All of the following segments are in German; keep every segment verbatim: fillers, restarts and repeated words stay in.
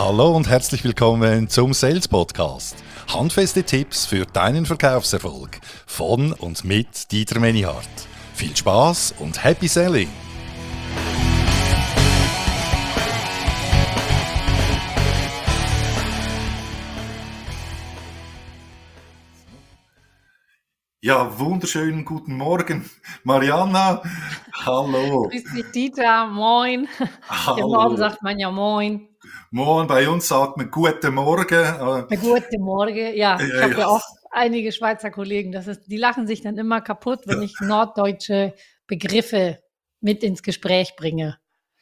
Hallo und herzlich willkommen zum Sales Podcast. Handfeste Tipps für deinen Verkaufserfolg von und mit Dieter Menihardt. Viel Spaß und Happy Selling! Ja, wunderschönen guten Morgen, Marianna. Hallo. Grüß dich, Dieter. Moin. Im Morgen sagt man ja Moin. Moin, bei uns sagt man Guten Morgen. Äh, Guten Morgen. Ja, ich Ja, habe ja. ja auch einige Schweizer Kollegen. Das ist, die lachen sich dann immer kaputt, wenn ich norddeutsche Begriffe mit ins Gespräch bringe.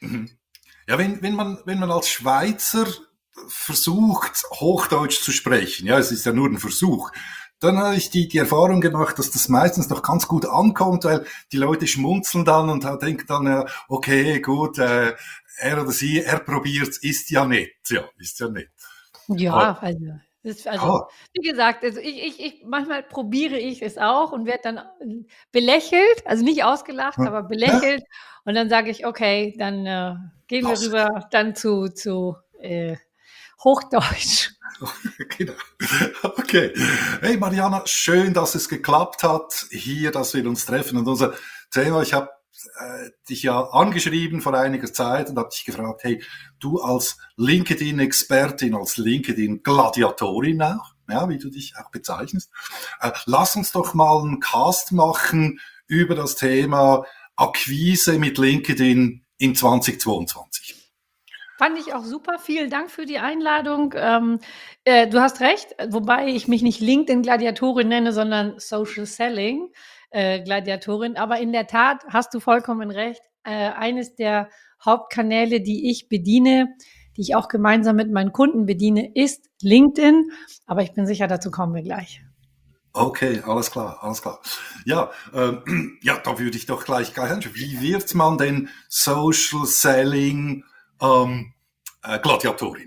Ja, wenn, wenn, man, wenn man als Schweizer versucht, Hochdeutsch zu sprechen, ja, es ist ja nur ein Versuch, dann habe ich die, die Erfahrung gemacht, dass das meistens noch ganz gut ankommt, weil die Leute schmunzeln dann und denken dann, ja, okay, gut, äh, er oder sie, er probiert's, ist ja nett, ja, ist ja nett. Ja, Aber, also, ist, also ja, wie gesagt, also ich, ich, ich, manchmal probiere ich es auch und werde dann äh, belächelt, also nicht ausgelacht, ja, aber belächelt. Und dann sage ich, okay, dann äh, gehen wir lass es. rüber dann zu, zu äh, Hochdeutsch. Genau. Okay. Hey Mariana, schön, dass es geklappt hat, hier, dass wir uns treffen. Und unser Thema, ich habe äh, dich ja angeschrieben vor einiger Zeit und habe dich gefragt, hey, du als LinkedIn-Expertin, als LinkedIn-Gladiatorin auch, ja, wie du dich auch bezeichnest, äh, lass uns doch mal einen Cast machen über das Thema Akquise mit LinkedIn in zweitausendzweiundzwanzig. Fand ich auch super. Vielen Dank für die Einladung. Ähm, äh, du hast recht, wobei ich mich nicht LinkedIn-Gladiatorin nenne, sondern Social Selling äh, Gladiatorin. Aber in der Tat hast du vollkommen recht. Äh, eines der Hauptkanäle, die ich bediene, die ich auch gemeinsam mit meinen Kunden bediene, ist LinkedIn. Aber ich bin sicher, dazu kommen wir gleich. Okay, alles klar, alles klar. Ja, ähm, ja, da würde ich doch gleich gleich anschauen. Wie wird man denn Social Selling ähm, äh, Gladiatorin?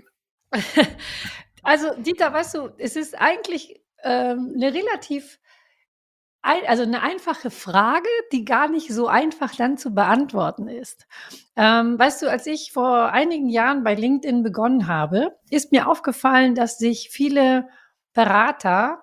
Also Dieter, weißt du, es ist eigentlich ähm, eine relativ Ein also 'ne einfache Frage, die gar nicht so einfach dann zu beantworten ist. Ähm, weißt du, als ich vor einigen Jahren bei LinkedIn begonnen habe, ist mir aufgefallen, dass sich viele Berater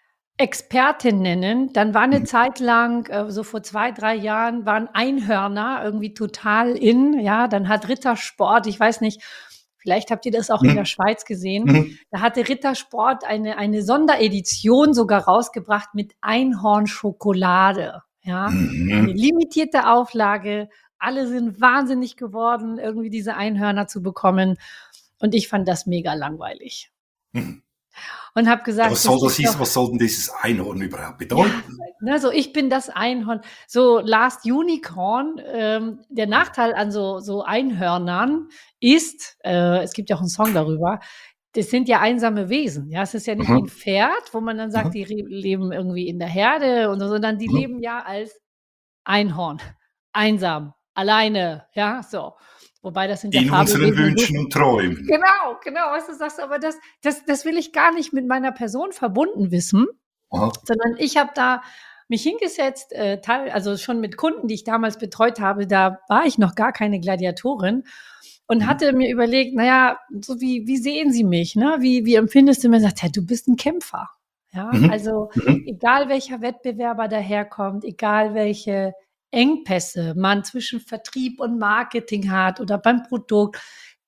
Expertin nennen. Dann war 'ne Mhm. Zeit lang, äh, so vor zwei, drei Jahren waren Einhörner irgendwie total in, ja. Dann hat Rittersport, ich weiß nicht, vielleicht habt ihr das auch in der Mhm. Schweiz gesehen. Mhm. Da hatte Rittersport eine eine Sonderedition sogar rausgebracht mit Einhornschokolade, ja. Eine Mhm. limitierte Auflage. Alle sind wahnsinnig geworden, irgendwie diese Einhörner zu bekommen. Und ich fand das mega langweilig Mhm. und habe Ja, gesagt: was „Das soll das ist hieß, doch“. was soll denn dieses Einhorn überhaupt Ja, bedeuten? ne, so ich bin das Einhorn. So Last Unicorn. Ähm, der Nachteil an so so Einhörnern ist, äh, es gibt ja auch 'n Song darüber, das sind ja einsame Wesen, ja? Es ist ja nicht wie 'n Mhm. Pferd, wo man dann sagt, Mhm. die re leben irgendwie in der Herde und so, sondern die Mhm. leben ja als Einhorn, einsam, alleine, ja, so. Wobei das sind ja In unseren Fabelwesen Wünschen insofern. und Träumen. Genau, genau, weißt du, sagst du, aber das das das will ich gar nicht mit meiner Person verbunden wissen, Aha. sondern ich habe da mich hingesetzt, äh, teil also schon mit Kunden, die ich damals betreut habe, da war ich noch gar keine Gladiatorin und Mhm. hatte mir überlegt, na ja, so wie wie sehen sie mich, ne? Wie wie empfindest du mich? Sagt: „Ja, du bist 'n Kämpfer.“ Ja, Mhm. also, Mhm. egal welcher Wettbewerber daherkommt, egal welche Engpässe man zwischen Vertrieb und Marketing hat oder beim Produkt,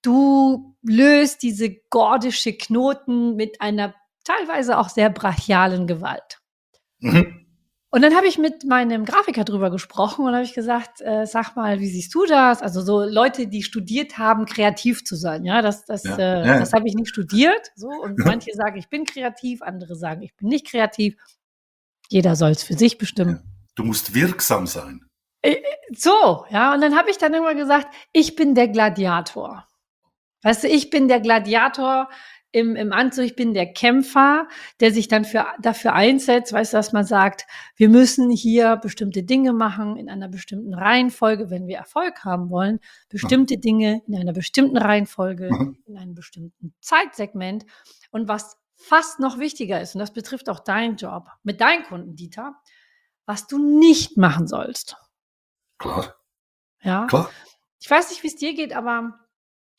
du löst diese gordische Knoten mit einer teilweise auch sehr brachialen Gewalt. Mhm. Und dann habe ich mit meinem Grafiker drüber gesprochen und habe ich gesagt: „Äh, sag mal, wie siehst du das?“ Also, so Leute, die studiert haben, kreativ zu sein, ja, das das Ja. äh, Ja. das habe ich nicht studiert, so. Und Mhm. manche sagen, ich bin kreativ, andere sagen, ich bin nicht kreativ. Jeder soll's für sich Ja. bestimmen. Du musst wirksam sein. Äh, äh, so, ja, und dann habe ich dann irgendwann gesagt: „Ich bin der Gladiator.“ Weißt du, ich bin der Gladiator im im Anzug, ich bin der Kämpfer, der sich dann für dafür einsetzt, weißt du, dass man sagt: „Wir müssen hier bestimmte Dinge machen in einer bestimmten Reihenfolge, wenn wir Erfolg haben wollen, Aha. bestimmte Dinge in einer bestimmten Reihenfolge, Mhm. in einem bestimmten Zeitsegment.“ Und was fast noch wichtiger ist, und das betrifft auch deinen Job mit deinen Kunden, Dieter, was du nicht machen sollst, Klar, ja? klar. Ich weiß nicht, wie's dir geht, aber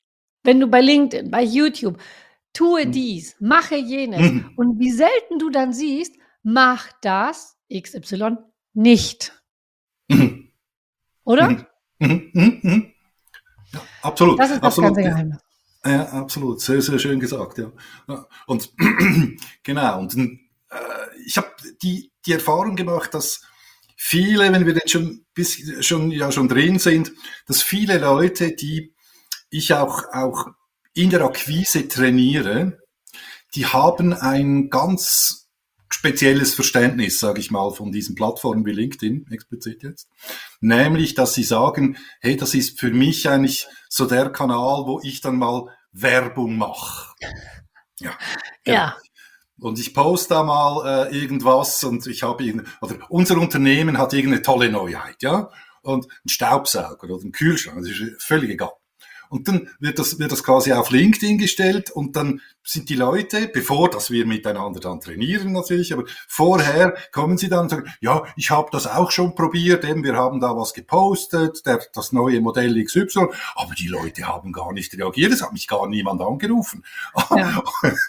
wenn du bei LinkedIn, bei YouTube, tue Mhm. dies, mache jenes. Mhm. Und wie selten du dann siehst, mach das X Y nicht. Mhm. Oder? Mhm. Mhm. Mhm. Mhm. Ja, absolut, Das ist das ganze absolut. Geheimnis. Ja, absolut. Sehr, sehr schön gesagt, ja. Ja. Und genau, und äh, ich habe die, die Erfahrung gemacht, dass viele, wenn wir jetzt schon bis schon ja schon drin sind, dass viele Leute, die ich auch auch in der Akquise trainiere, die haben ein ganz spezielles Verständnis, sage ich mal, von diesen Plattformen wie LinkedIn, explizit jetzt. Nämlich, dass sie sagen, hey, das ist für mich eigentlich so der Kanal, wo ich dann mal Werbung mache. Ja, genau. Ja. Und ich poste da mal äh, irgendwas und ich habe irgend, oder unser Unternehmen hat irgendeine tolle Neuheit, ja, und ein Staubsauger oder ein Kühlschrank, das ist völlig egal. Und dann wird das, wird das quasi auf LinkedIn gestellt und dann sind die Leute, bevor dass wir miteinander dann trainieren natürlich, aber vorher kommen sie dann und sagen, ja, ich habe das auch schon probiert, eben wir haben da was gepostet, der, das neue Modell X Y, aber die Leute haben gar nicht reagiert, es hat mich gar niemand angerufen. Ja.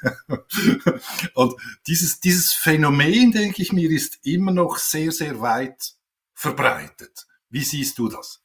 Und dieses, dieses Phänomen, denke ich mir, ist immer noch sehr, sehr weit verbreitet. Wie siehst du das?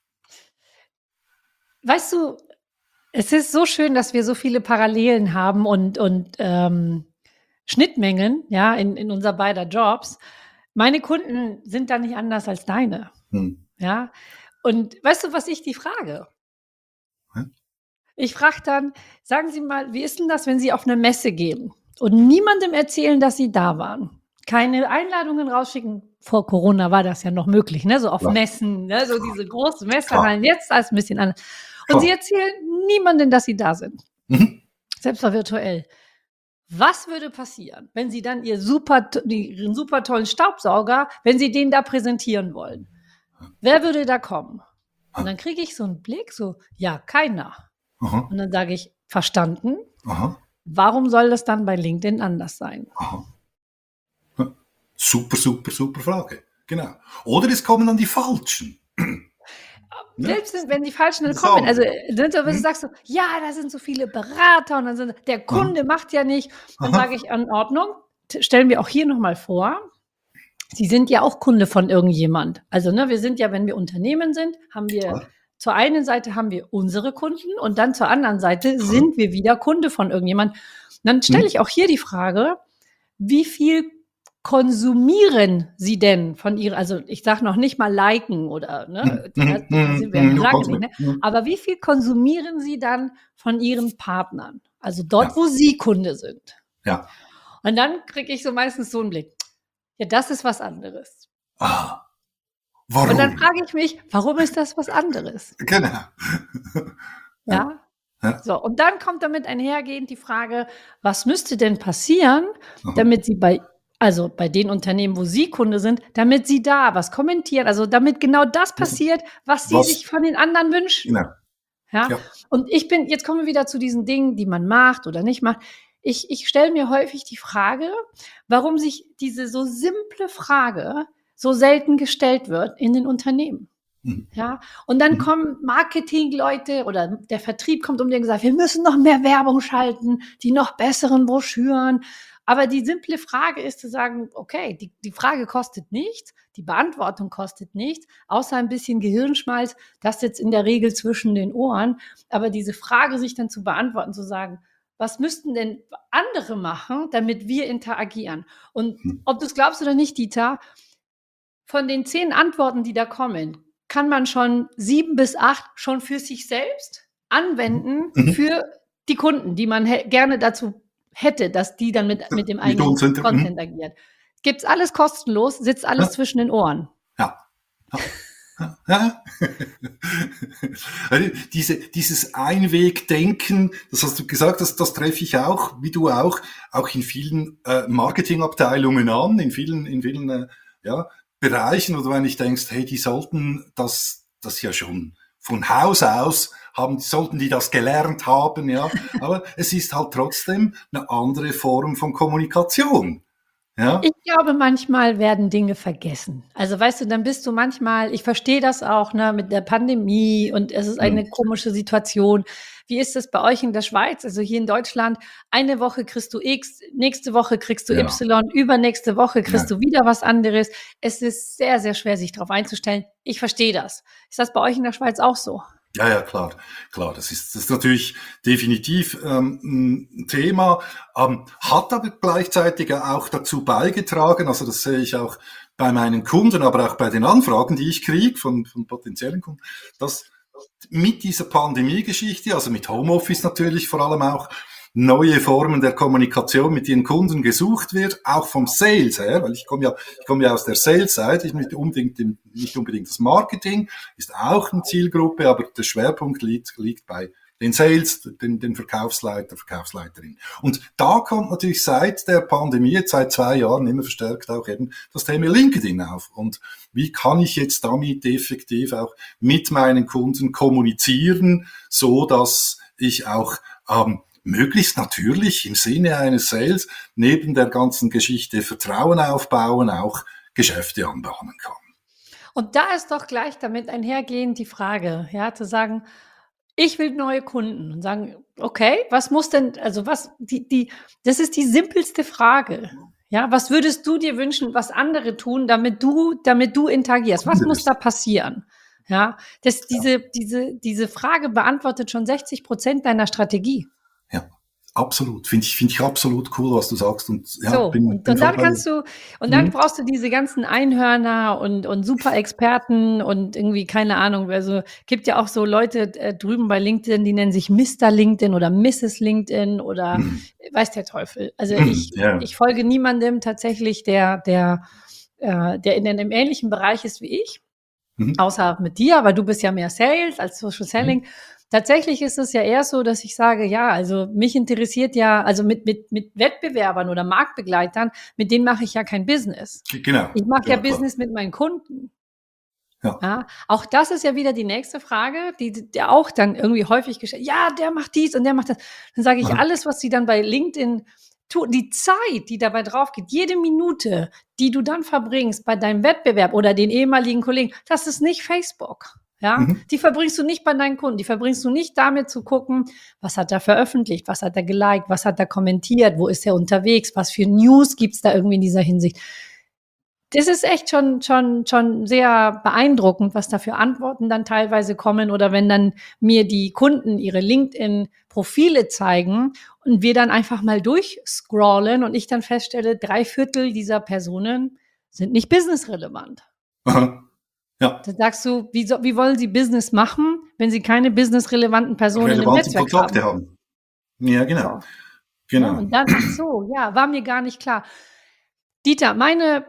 Weißt du, es ist so schön, dass wir so viele Parallelen haben und, und ähm, Schnittmengen, ja, in, in unser beider Jobs. Meine Kunden sind da nicht anders als deine, Hm. ja. Und weißt du, was ich die frage? Hm? Ich frage dann, sagen Sie mal, wie ist denn das, wenn Sie auf eine Messe gehen und niemandem erzählen, dass Sie da waren? Keine Einladungen rausschicken. Vor Corona war das ja noch möglich, ne? So auf Klar. Messen, ne? So diese großen Klar. Messehallen. Jetzt ist es ein bisschen anders. Und Sie Klar. erzählen niemandem, dass Sie da sind. Mhm. Selbst mal virtuell. Was würde passieren, wenn Sie dann ihr super, die- Ihren super tollen Staubsauger, wenn Sie den da präsentieren wollen? Wer würde da kommen? Und dann kriege ich so einen Blick, so, ja, keiner. Aha. Und dann sage ich, verstanden. Aha. Warum soll das dann bei LinkedIn anders sein? Aha. Ja. Super, super, super Frage. Genau. Oder es kommen dann die Falschen. Ne? Selbst wenn die Falschen dann Das kommen, also andere. sind so, wenn du Hm? sagst so, ja, da sind so viele Berater und dann sind, der Aha. Kunde macht ja nicht, dann Aha. sage ich, in Ordnung, t- stellen wir auch hier nochmal vor, Sie sind ja auch Kunde von irgendjemand. Also, ne, wir sind ja, wenn wir Unternehmen sind, haben wir Klar. zur einen Seite haben wir unsere Kunden und dann zur anderen Seite Klar. sind wir wieder Kunde von irgendjemand. Und dann stelle Hm? ich auch hier die Frage, wie viel konsumieren Sie denn von Ihrer, also ich sage noch nicht mal liken oder, Hm, ne, hm, da hm, sind wir hm, noch nur lange nicht, Konsum. ne? Hm. Aber wie viel konsumieren Sie dann von Ihren Partnern? Also dort, Ja. wo Sie Kunde sind. Ja. Und dann kriege ich so meistens so einen Blick. Ja, das ist was anderes. Ah. Und dann Warum? frage ich mich, warum ist das was anderes? Genau. Ja. Ja? Ja. So, und dann kommt damit einhergehend die Frage, was müsste denn passieren, Aha. damit Sie bei, also bei den Unternehmen, wo Sie Kunde sind, damit Sie da was kommentieren, also damit genau das passiert, was Sie Was? sich von den anderen wünschen. Genau. Ja? Ja. Und ich bin, jetzt kommen wir wieder zu diesen Dingen, die man macht oder nicht macht. Ich, ich stelle mir häufig die Frage, warum sich diese so simple Frage so selten gestellt wird in den Unternehmen. Mhm. Ja, und dann Mhm. kommen Marketingleute oder der Vertrieb kommt um dir und gesagt, wir müssen noch mehr Werbung schalten, die noch besseren Broschüren. Aber die simple Frage ist zu sagen, okay, die, die Frage kostet nichts, die Beantwortung kostet nichts, außer ein bisschen Gehirnschmalz, das sitzt in der Regel zwischen den Ohren. Aber diese Frage sich dann zu beantworten, zu sagen, was müssten denn andere machen, damit wir interagieren? Und Mhm. ob du es glaubst oder nicht, Dieter, von den zehn Antworten, die da kommen, kann man schon sieben bis acht schon für sich selbst anwenden Mhm. für die Kunden, die man hä- gerne dazu hätte, dass die dann mit, mit dem Mit eigenen uns inter- Content mhm. agiert. Gibt's alles kostenlos, sitzt alles Ja. zwischen den Ohren. Ja. Ja. Ja. Also Diese, dieses Einwegdenken, das hast du gesagt, das, das treffe ich auch, wie du auch, auch in vielen äh, Marketingabteilungen an, in vielen, in vielen äh, ja, Bereichen, wo du eigentlich denkst, hey, die sollten das, das ja schon von Haus aus haben, sollten die das gelernt haben, ja. Aber es ist halt trotzdem eine andere Form von Kommunikation. Ja? Ich glaube, manchmal werden Dinge vergessen. Also, weißt du, dann bist du manchmal ich verstehe das auch, ne, mit der Pandemie und es ist Mhm. eine komische Situation. Wie ist es bei euch in der Schweiz? Also, hier in Deutschland, eine Woche kriegst du X, nächste Woche kriegst du Ja, Y, übernächste Woche kriegst ja. du wieder was anderes. Es ist sehr, sehr schwer, sich darauf einzustellen. Ich verstehe das. Ist das bei euch in der Schweiz auch so? Ja, ja, klar, klar. Das ist, das ist natürlich definitiv ähm, ein Thema, ähm, hat aber gleichzeitig auch dazu beigetragen, also das sehe ich auch bei meinen Kunden, aber auch bei den Anfragen, die ich kriege von, von potenziellen Kunden, dass mit dieser Pandemie-Geschichte, also mit Homeoffice natürlich vor allem auch, neue Formen der Kommunikation mit ihren Kunden gesucht wird, auch vom Sales her, weil ich komme ja, ich komme ja aus der Sales-Seite, ich nicht unbedingt, nicht unbedingt das Marketing, ist auch eine Zielgruppe, aber der Schwerpunkt liegt, liegt bei den Sales, den, den Verkaufsleiter, Verkaufsleiterin. Und da kommt natürlich seit der Pandemie, jetzt seit zwei Jahren immer verstärkt auch eben das Thema LinkedIn auf. Und wie kann ich jetzt damit effektiv auch mit meinen Kunden kommunizieren, so dass ich auch ähm, möglichst natürlich im Sinne eines Sales neben der ganzen Geschichte Vertrauen aufbauen, auch Geschäfte anbahnen kann. Und da ist doch gleich damit einhergehend die Frage, ja, zu sagen, ich will neue Kunden und sagen, okay, was muss denn, also was, die, die, das ist die simpelste Frage. Ja, was würdest du dir wünschen, was andere tun, damit du, damit du interagierst? Was muss da passieren? Ja, das, diese, diese, diese Frage beantwortet schon sechzig Prozent deiner Strategie. Ja, absolut. Finde ich, finde ich absolut cool, was du sagst. Und ja, So, bin, und, bin und voll dann bei dir. kannst du, und dann Mhm. brauchst du diese ganzen Einhörner und, und super Experten und irgendwie, keine Ahnung, also gibt ja auch so Leute äh, drüben bei LinkedIn, die nennen sich Mister LinkedIn oder Misses LinkedIn oder Mhm. weiß der Teufel. Also Mhm. ich, Ja. ich folge niemandem tatsächlich, der, der, äh, der in einem ähnlichen Bereich ist wie ich, Mhm. außer mit dir, aber du bist ja mehr Sales als Social Selling. Mhm. Tatsächlich ist es ja eher so, dass ich sage, ja, also mich interessiert ja, also mit, mit, mit Wettbewerbern oder Marktbegleitern, mit denen mache ich ja kein Business. Genau. Ich mache ja Ja, klar. Business mit meinen Kunden. Ja. Ja, auch das ist ja wieder die nächste Frage, die, die auch dann irgendwie häufig gestellt, ja, der macht dies und der macht das. Dann sage ich, Aha. alles, was sie dann bei LinkedIn tun, die Zeit, die dabei drauf geht, jede Minute, die du dann verbringst bei deinem Wettbewerb oder den ehemaligen Kollegen, das ist nicht Facebook. Ja, Mhm. die verbringst du nicht bei deinen Kunden, die verbringst du nicht damit zu gucken, was hat er veröffentlicht, was hat er geliked, was hat er kommentiert, wo ist er unterwegs, was für News gibt's da irgendwie in dieser Hinsicht. Das ist echt schon, schon, schon sehr beeindruckend, was da für Antworten dann teilweise kommen oder wenn dann mir die Kunden ihre LinkedIn-Profile zeigen und wir dann einfach mal durchscrollen und ich dann feststelle, drei Viertel dieser Personen sind nicht businessrelevant. Aha. Ja. Da sagst du, wie, so, wie wollen sie Business machen, wenn sie keine businessrelevanten Personen im Relevante Netzwerk Kontakte haben? haben. Ja, genau. So, ne? Genau. Und dann, ach so, ja, war mir gar nicht klar. Dieter, meine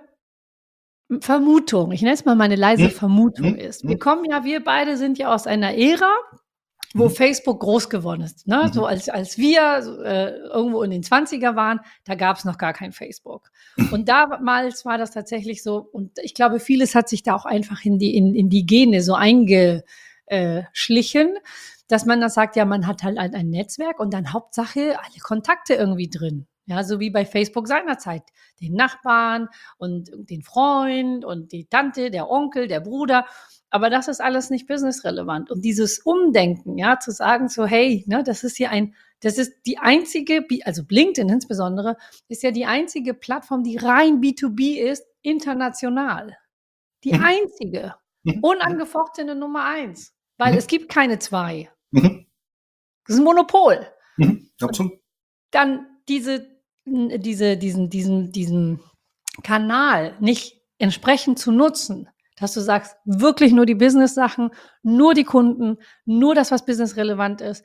Vermutung, ich nenne es mal meine leise Mhm. Vermutung Mhm. ist, wir Mhm. kommen ja, wir beide sind ja aus einer Ära, wo Mhm. Facebook groß geworden ist. Ne? So Mhm. als, als wir so, äh, irgendwo in den zwanziger waren, da gab es noch gar kein Facebook. Und damals war das tatsächlich so, und ich glaube, vieles hat sich da auch einfach in die, in, in die Gene so eingeschlichen, dass man dann sagt, ja, man hat halt ein Netzwerk und dann Hauptsache alle Kontakte irgendwie drin. Ja, so wie bei Facebook seinerzeit. Den Nachbarn und den Freund und die Tante, der Onkel, der Bruder. Aber das ist alles nicht businessrelevant. Und dieses Umdenken, ja, zu sagen so, hey, ne, das ist hier ein, das ist die einzige, also LinkedIn insbesondere, ist ja die einzige Plattform, die rein B zwei B ist, international. Die Mhm. einzige. Mhm. Unangefochtene Nummer eins. Weil Mhm. es gibt keine zwei. Mhm. Das ist ein Monopol. Mhm. Und Absolut. dann diese, diese, diesen, diesen, diesen Kanal nicht entsprechend zu nutzen, dass du sagst, wirklich nur die Business-Sachen, nur die Kunden, nur das, was businessrelevant ist.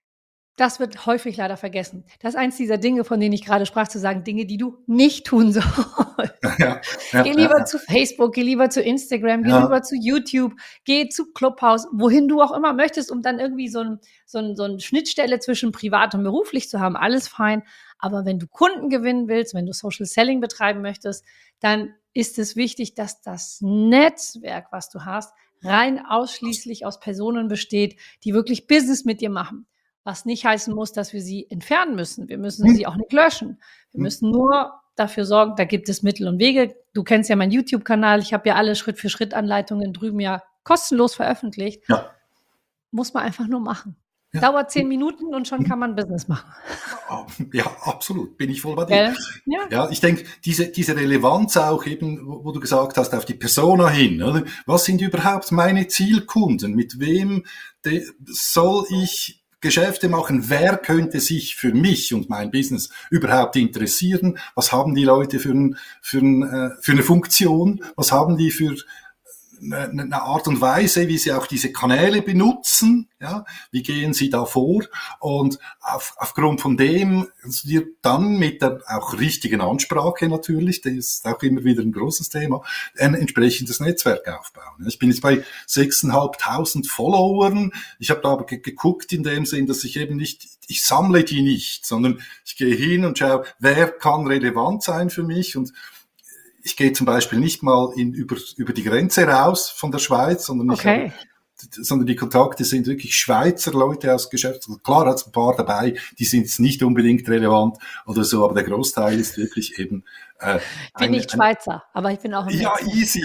Das wird häufig leider vergessen. Das ist eins dieser Dinge, von denen ich gerade sprach, zu sagen, Dinge, die du nicht tun sollst. Ja, ja, Geh ja, lieber ja. zu Facebook, geh lieber zu Instagram, geh Ja. lieber zu YouTube, geh zu Clubhouse, wohin du auch immer möchtest, um dann irgendwie so ein, so ein, so eine Schnittstelle zwischen privat und beruflich zu haben. Alles fein. Aber wenn du Kunden gewinnen willst, wenn du Social Selling betreiben möchtest, dann ist es wichtig, dass das Netzwerk, was du hast, rein ausschließlich aus Personen besteht, die wirklich Business mit dir machen. Was nicht heißen muss, dass wir sie entfernen müssen. Wir müssen Mhm. sie auch nicht löschen. Wir Mhm. müssen nur dafür sorgen, da gibt es Mittel und Wege. Du kennst ja meinen YouTube-Kanal. Ich habe ja alle Schritt-für-Schritt-Anleitungen drüben ja kostenlos veröffentlicht. Ja. Muss man einfach nur machen. Ja. Dauert zehn Minuten und schon kann man Business machen. Ja, absolut, bin ich voll bei dir. Ja, ja ich denke, diese, diese Relevanz auch eben, wo, wo du gesagt hast, auf die Persona hin, oder? Was sind überhaupt meine Zielkunden? Mit wem de, soll ich Geschäfte machen? Wer könnte sich für mich und mein Business überhaupt interessieren? Was haben die Leute für, ein, für, ein, für eine Funktion? Was haben die für eine Art und Weise, wie sie auch diese Kanäle benutzen, ja, wie gehen sie da vor, und auf, aufgrund von dem dir dann mit der auch richtigen Ansprache natürlich, das ist auch immer wieder ein großes Thema, ein entsprechendes Netzwerk aufbauen. Ich bin jetzt bei sechstausendfünfhundert Followern, ich habe da aber ge- geguckt in dem Sinn, dass ich eben nicht, ich sammle die nicht, sondern ich gehe hin und schaue, wer kann relevant sein für mich, und ich gehe zum Beispiel nicht mal in, über, über die Grenze raus von der Schweiz, sondern, ich okay. habe, sondern die Kontakte sind wirklich Schweizer Leute aus Geschäfts... Klar hat es ein paar dabei, die sind jetzt nicht unbedingt relevant oder so, aber der Großteil ist wirklich eben... Äh, ich bin eine, nicht Schweizer, aber ich bin auch im Ja, Netzwerk. easy,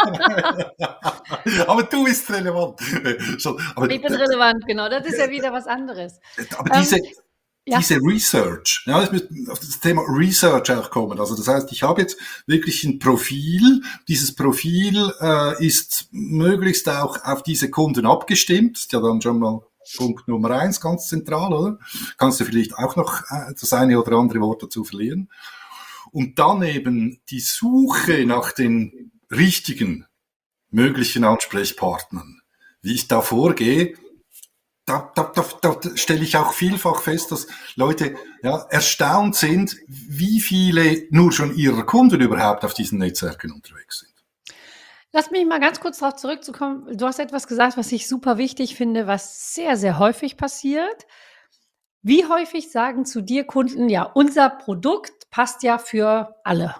ja. Aber du bist relevant. Aber, ich bin relevant, genau. Das ist ja wieder was anderes. Aber diese... Ähm, Ja. Diese Research, ja, ich muss auf das Thema Research auch kommen. Also das heißt, ich habe jetzt wirklich ein Profil. Dieses Profil äh, ist möglichst auch auf diese Kunden abgestimmt. Ist ja dann schon mal Punkt Nummer eins, ganz zentral, oder? Kannst du vielleicht auch noch äh, das eine oder andere Wort dazu verlieren. Und dann eben die Suche nach den richtigen möglichen Ansprechpartnern. Wie ich da vorgehe, Da, da, da, da stelle ich auch vielfach fest, dass Leute ja, erstaunt sind, wie viele nur schon ihrer Kunden überhaupt auf diesen Netzwerken unterwegs sind. Lass mich mal ganz kurz darauf zurückzukommen. Du hast etwas gesagt, was ich super wichtig finde, was sehr, sehr häufig passiert. Wie häufig sagen zu dir Kunden, ja, unser Produkt passt ja für alle.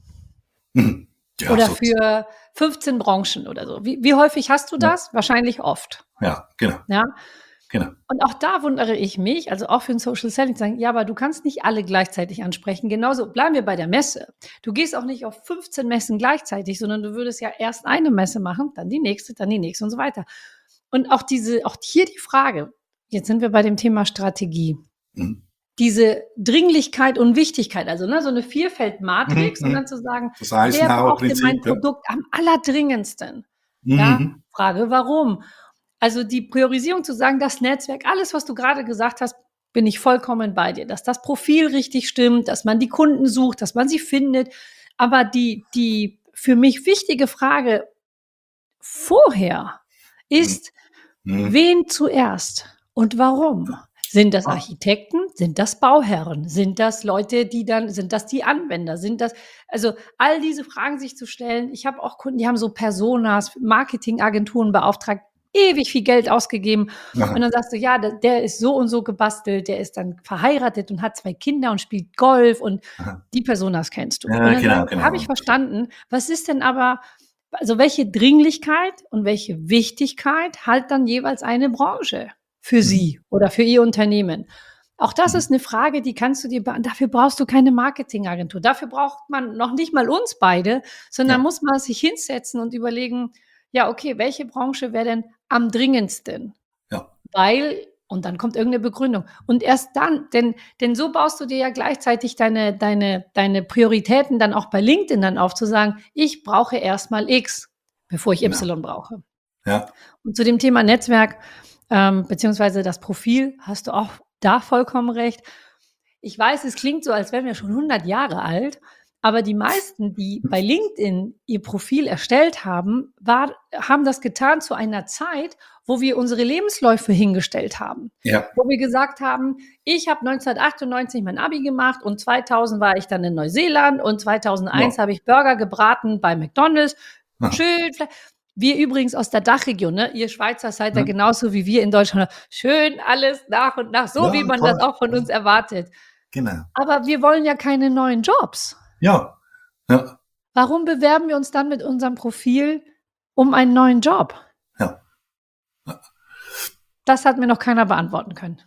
Mhm. Ja, oder so für fünfzehn Branchen oder so. Wie, wie häufig hast du das? Ja. Wahrscheinlich oft. Ja, genau. Ja. Genau. Und auch da wundere ich mich, also auch für ein Social Selling, zu sagen, ja, aber du kannst nicht alle gleichzeitig ansprechen. Genauso bleiben wir bei der Messe. Du gehst auch nicht auf fünfzehn Messen gleichzeitig, sondern du würdest ja erst eine Messe machen, dann die nächste, dann die nächste und so weiter. Und auch diese, auch hier die Frage, jetzt sind wir bei dem Thema Strategie. Mhm. Diese Dringlichkeit und Wichtigkeit, also ne, so eine Vierfeld-Matrix, mhm. und dann zu sagen, das wer braucht denn mein Produkt ja. am allerdringendsten? Mhm. Ja, Frage, warum? Also die Priorisierung zu sagen, das Netzwerk, alles, was du gerade gesagt hast, bin ich vollkommen bei dir, dass das Profil richtig stimmt, dass man die Kunden sucht, dass man sie findet. Aber die, die für mich wichtige Frage vorher ist, mhm. wen zuerst und warum? Sind das Architekten? Sind das Bauherren? Sind das Leute, die dann, sind das die Anwender? Sind das, also all diese Fragen sich zu stellen. Ich habe auch Kunden, die haben so Personas, Marketingagenturen beauftragt, ewig viel Geld ausgegeben. Aha. Und dann sagst du, ja, der, der ist so und so gebastelt, der ist dann verheiratet und hat zwei Kinder und spielt Golf und Aha. die Personas kennst du. Ja, und dann genau, genau. habe ich verstanden, was ist denn aber, also welche Dringlichkeit und welche Wichtigkeit hat dann jeweils eine Branche für mhm. sie oder für ihr Unternehmen? Auch das mhm. ist eine Frage, die kannst du dir, dafür brauchst du keine Marketingagentur. Dafür braucht man noch nicht mal uns beide, sondern ja. muss man sich hinsetzen und überlegen, ja, okay, welche Branche wäre denn am dringendsten? Ja. Weil, und dann kommt irgendeine Begründung. Und erst dann, denn, denn so baust du dir ja gleichzeitig deine, deine, deine Prioritäten dann auch bei LinkedIn dann auf, zu sagen, ich brauche erstmal X, bevor ich Y ja. brauche. Ja. Und zu dem Thema Netzwerk, ähm, beziehungsweise das Profil, hast du auch da vollkommen recht. Ich weiß, es klingt so, als wären wir schon hundert Jahre alt, aber die meisten, die bei LinkedIn ihr Profil erstellt haben, war, haben das getan zu einer Zeit, wo wir unsere Lebensläufe hingestellt haben. Ja. Wo wir gesagt haben, ich habe neunzehnhundertachtundneunzig mein Abi gemacht und zweitausend war ich dann in Neuseeland und zweitausendeins ja. habe ich Burger gebraten bei McDonald's. Ja. Schön. Wir übrigens aus der Dachregion, ne? Ihr Schweizer seid ja. da genauso wie wir in Deutschland. Schön alles nach und nach, so ja, wie man toll. das auch von uns erwartet. Genau. Aber wir wollen ja keine neuen Jobs. Ja, ja. Warum bewerben wir uns dann mit unserem Profil um einen neuen Job? Ja. ja. Das hat mir noch keiner beantworten können.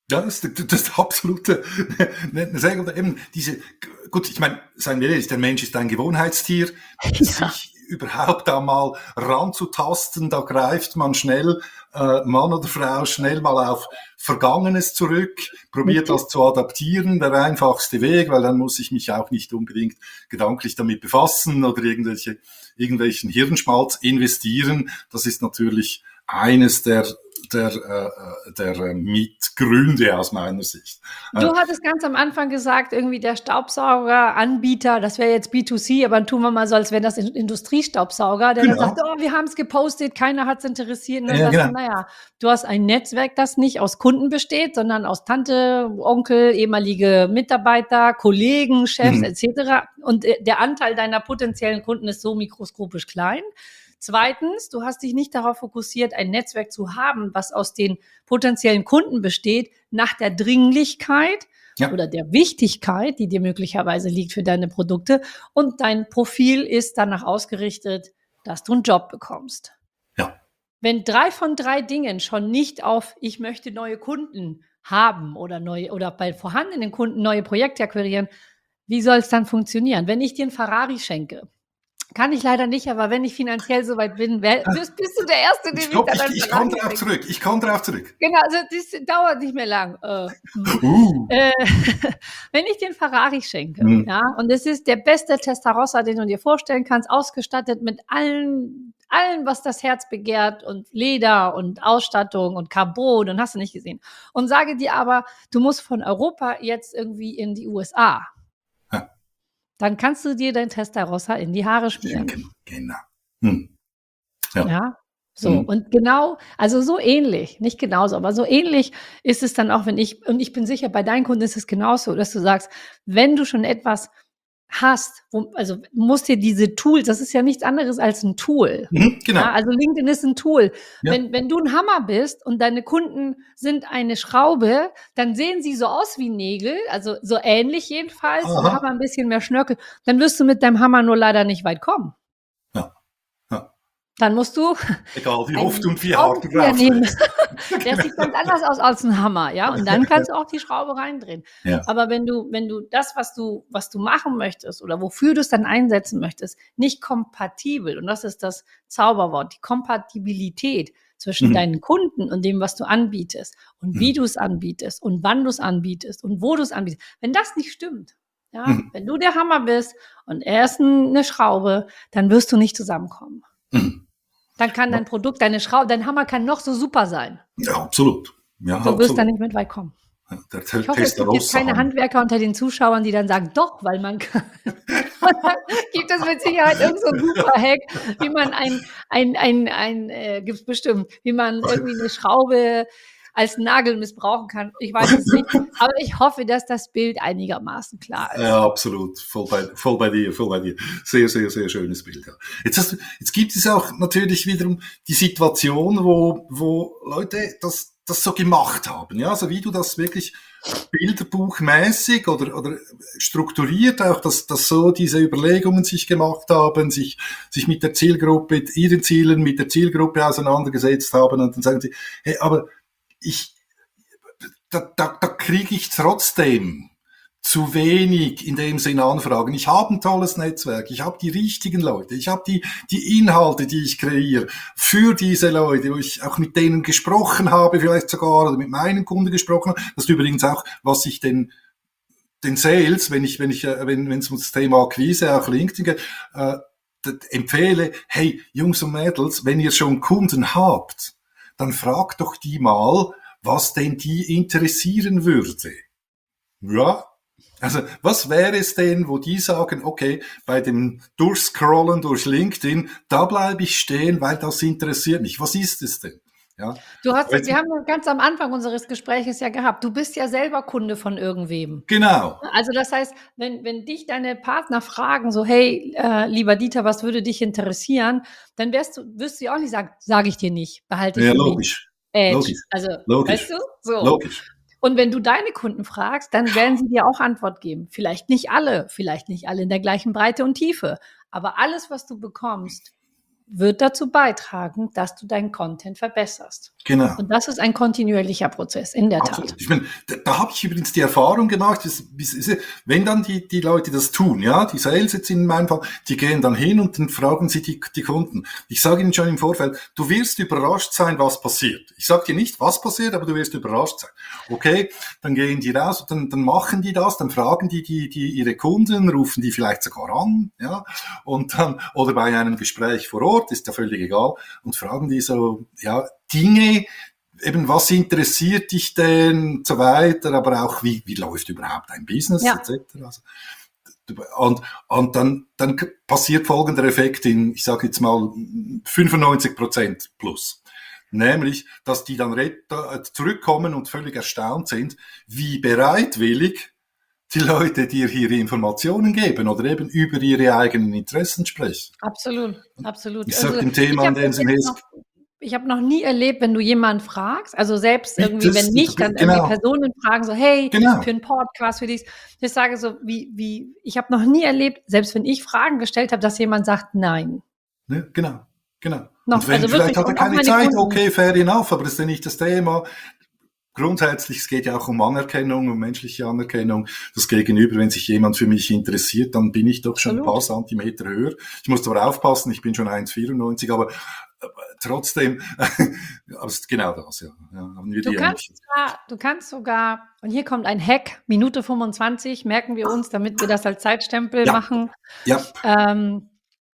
Ja, das ist das ist absolute, ne, sehr gut, eben diese, gut, ich meine, seien wir ehrlich, der Mensch ist ein Gewohnheitstier, Ja. sich überhaupt da mal ranzutasten, da greift man schnell, äh, Mann oder Frau, schnell mal auf Vergangenes zurück, probiert Richtig. das zu adaptieren, der einfachste Weg, weil dann muss ich mich auch nicht unbedingt gedanklich damit befassen oder irgendwelche, irgendwelchen Hirnschmalz investieren. Das ist natürlich eines der der, äh, der äh, Mitgründe aus meiner Sicht. Äh, Du hattest ganz am Anfang gesagt, irgendwie der Staubsaugeranbieter, das wäre jetzt B zwei C, aber dann tun wir mal so, als wäre das In- Industriestaubsauger, der dann genau. sagt, oh, wir haben es gepostet, keiner hat es interessiert. Und dann Ja, sagst du, genau. naja, du hast ein Netzwerk, das nicht aus Kunden besteht, sondern aus Tante, Onkel, ehemalige Mitarbeiter, Kollegen, Chefs Mhm. et cetera. Und äh, der Anteil deiner potenziellen Kunden ist so mikroskopisch klein. Zweitens, du hast dich nicht darauf fokussiert, ein Netzwerk zu haben, was aus den potenziellen Kunden besteht, nach der Dringlichkeit Ja, oder der Wichtigkeit, die dir möglicherweise liegt für deine Produkte. Und dein Profil ist danach ausgerichtet, dass du einen Job bekommst. ja. Wenn drei von drei Dingen schon nicht auf ich möchte neue Kunden haben oder neue oder bei vorhandenen Kunden neue Projekte akquirieren, wie soll es dann funktionieren? Wenn ich dir einen Ferrari schenke, kann ich leider nicht, aber wenn ich finanziell soweit bin, wer, bist, bist du der Erste, Ich dem ich komme dann ich, ein ich komm Ferrari drauf schenke. zurück. Ich komme drauf zurück. Genau, also das dauert nicht mehr lang. Äh, hm. Uh. Äh, wenn ich den Ferrari schenke, Mhm. ja, und es ist der beste Testarossa, den du dir vorstellen kannst, ausgestattet mit allen, allen, was das Herz begehrt und Leder und Ausstattung und Carbon und hast du nicht gesehen. Und sage dir aber, du musst von Europa jetzt irgendwie in die U S A. Ja. Dann kannst du dir dein Testarossa in die Haare schmieren. Schenken, genau. Hm. Ja. Ja, so. Mhm. Und genau, also so ähnlich, nicht genauso, aber so ähnlich ist es dann auch, wenn ich, und ich bin sicher, bei deinen Kunden ist es genauso, dass du sagst, wenn du schon etwas hast, wo, also musst dir diese Tools, das ist ja nichts anderes als ein Tool. Mhm. Genau. Ja, also LinkedIn ist ein Tool. Ja. Wenn, wenn du ein Hammer bist und deine Kunden sind eine Schraube, dann sehen sie so aus wie Nägel, also so ähnlich jedenfalls, und Aha. haben ein bisschen mehr Schnörkel. Dann wirst du mit deinem Hammer nur leider nicht weit kommen. Ja. Ja. Dann musst du Egal wie einen oft und wie hart du Schraubenzieher nehmen. draufschlägst. Der sieht ganz anders aus als ein Hammer, ja. Und dann kannst du auch die Schraube reindrehen. Ja. Aber wenn du, wenn du das, was du, was du machen möchtest oder wofür du es dann einsetzen möchtest, nicht kompatibel, und das ist das Zauberwort, die Kompatibilität zwischen Mhm. deinen Kunden und dem, was du anbietest und wie Mhm. du es anbietest und wann du es anbietest und wo du es anbietest. Wenn das nicht stimmt, ja, Mhm. wenn du der Hammer bist und er ist eine Schraube, dann wirst du nicht zusammenkommen. Mhm. Dann kann dein Produkt, deine Schraube, dein Hammer kann noch so super sein. Ja, absolut. Ja, Du wirst absolut. da nicht mit weit kommen. Ja, der Ich hoffe, es gibt jetzt keine Testarossa-Hammer. Handwerker unter den Zuschauern, die dann sagen, doch, weil man kann. Und dann gibt es mit Sicherheit irgend so einen super Hack, wie man ein, ein, ein, ein äh, gibt es bestimmt, wie man irgendwie eine Schraube als Nagel missbrauchen kann. Ich weiß es nicht. Aber ich hoffe, dass das Bild einigermaßen klar ist. Ja, absolut. Voll bei, voll bei dir, voll bei dir. Sehr, sehr, sehr schönes Bild. Ja. Jetzt, hast du, jetzt gibt es auch natürlich wiederum die Situation, wo, wo Leute das, das so gemacht haben. Ja, also wie du das wirklich bilderbuchmäßig oder, oder strukturiert auch, dass, dass so diese Überlegungen sich gemacht haben, sich, sich mit der Zielgruppe, ihren Zielen, mit der Zielgruppe auseinandergesetzt haben und dann sagen sie, hey, aber ich, da, da, da kriege ich trotzdem zu wenig in dem Sinne Anfragen. Ich habe ein tolles Netzwerk, ich habe die richtigen Leute, ich habe die, die Inhalte, die ich kreiere für diese Leute, wo ich auch mit denen gesprochen habe, vielleicht sogar, oder mit meinen Kunden gesprochen habe. Das ist übrigens auch, was ich den, den Sales, wenn ich, wenn ich, wenn, wenn es um das Thema Akquise, auch LinkedIn geht, äh, empfehle, hey, Jungs und Mädels, wenn ihr schon Kunden habt, dann fragt doch die mal, was denn die interessieren würde. Ja, also was wäre es denn, wo die sagen, okay, bei dem Durchscrollen durch LinkedIn, da bleibe ich stehen, weil das interessiert mich. Was ist es denn? Ja. Du hast, wir haben ganz am Anfang unseres Gespräches ja gehabt, du bist ja selber Kunde von irgendwem. Genau. Also das heißt, wenn, wenn dich deine Partner fragen, so, hey, äh, lieber Dieter, was würde dich interessieren, dann wirst du, wirst du ja auch nicht sagen, sage ich dir nicht, behalte ich Ja, für logisch. mich. Edge. Logisch. Also, Logisch. weißt du? So. Logisch. Und wenn du deine Kunden fragst, dann werden sie dir auch Antwort geben. Vielleicht nicht alle, vielleicht nicht alle in der gleichen Breite und Tiefe. Aber alles, was du bekommst, wird dazu beitragen, dass du deinen Content verbesserst. Genau. Und das ist ein kontinuierlicher Prozess, in der Absolut. Tat. Ich meine, da, da habe ich übrigens die Erfahrung gemacht, dass, wenn dann die, die Leute das tun, ja, die Sales jetzt in meinem Fall, die gehen dann hin und dann fragen sie die, die Kunden. Ich sage ihnen schon im Vorfeld, du wirst überrascht sein, was passiert. Ich sage dir nicht, was passiert, aber du wirst überrascht sein. Okay, dann gehen die raus, dann, dann machen die das, dann fragen die, die, die ihre Kunden, rufen die vielleicht sogar an, ja, und dann, oder bei einem Gespräch vor Ort, ist ja völlig egal, und fragen die so, ja, Dinge, eben, was interessiert dich denn, und so weiter, aber auch, wie, wie läuft überhaupt ein Business, Ja. et cetera. Also, und, und dann, dann passiert folgender Effekt in, ich sage jetzt mal, fünfundneunzig Prozent plus. Nämlich, dass die dann zurückkommen und völlig erstaunt sind, wie bereitwillig die Leute dir hier Informationen geben oder eben über ihre eigenen Interessen sprechen. Absolut, absolut. Ich sage Also, dem Thema, ich an habe dem das sie jetzt ist, noch ich habe noch nie erlebt, wenn du jemanden fragst, also selbst irgendwie, wenn bittest, mich dann irgendwie genau, Personen fragen, so, hey, genau. für einen Podcast, für dies, ich sage so, wie, wie, ich habe noch nie erlebt, selbst wenn ich Fragen gestellt habe, dass jemand sagt, nein. Ne, genau, genau. Noch, Und wenn, also vielleicht wirklich, hat er und auch keine meine Zeit, Kunden. okay, fair enough, aber das ist ja nicht das Thema. Grundsätzlich, es geht ja auch um Anerkennung, um menschliche Anerkennung. Das Gegenüber, wenn sich jemand für mich interessiert, dann bin ich doch schon ein Absolut. paar Zentimeter höher. Ich muss zwar aufpassen, ich bin schon eins Komma vierundneunzig, aber äh, trotzdem, aber es ist genau das, ja. ja haben wir Du die kannst ähnlichen. sogar, du kannst sogar, und hier kommt ein Hack, Minute fünfundzwanzig, merken wir uns, damit wir das als Zeitstempel Ja, machen. ja. Ähm,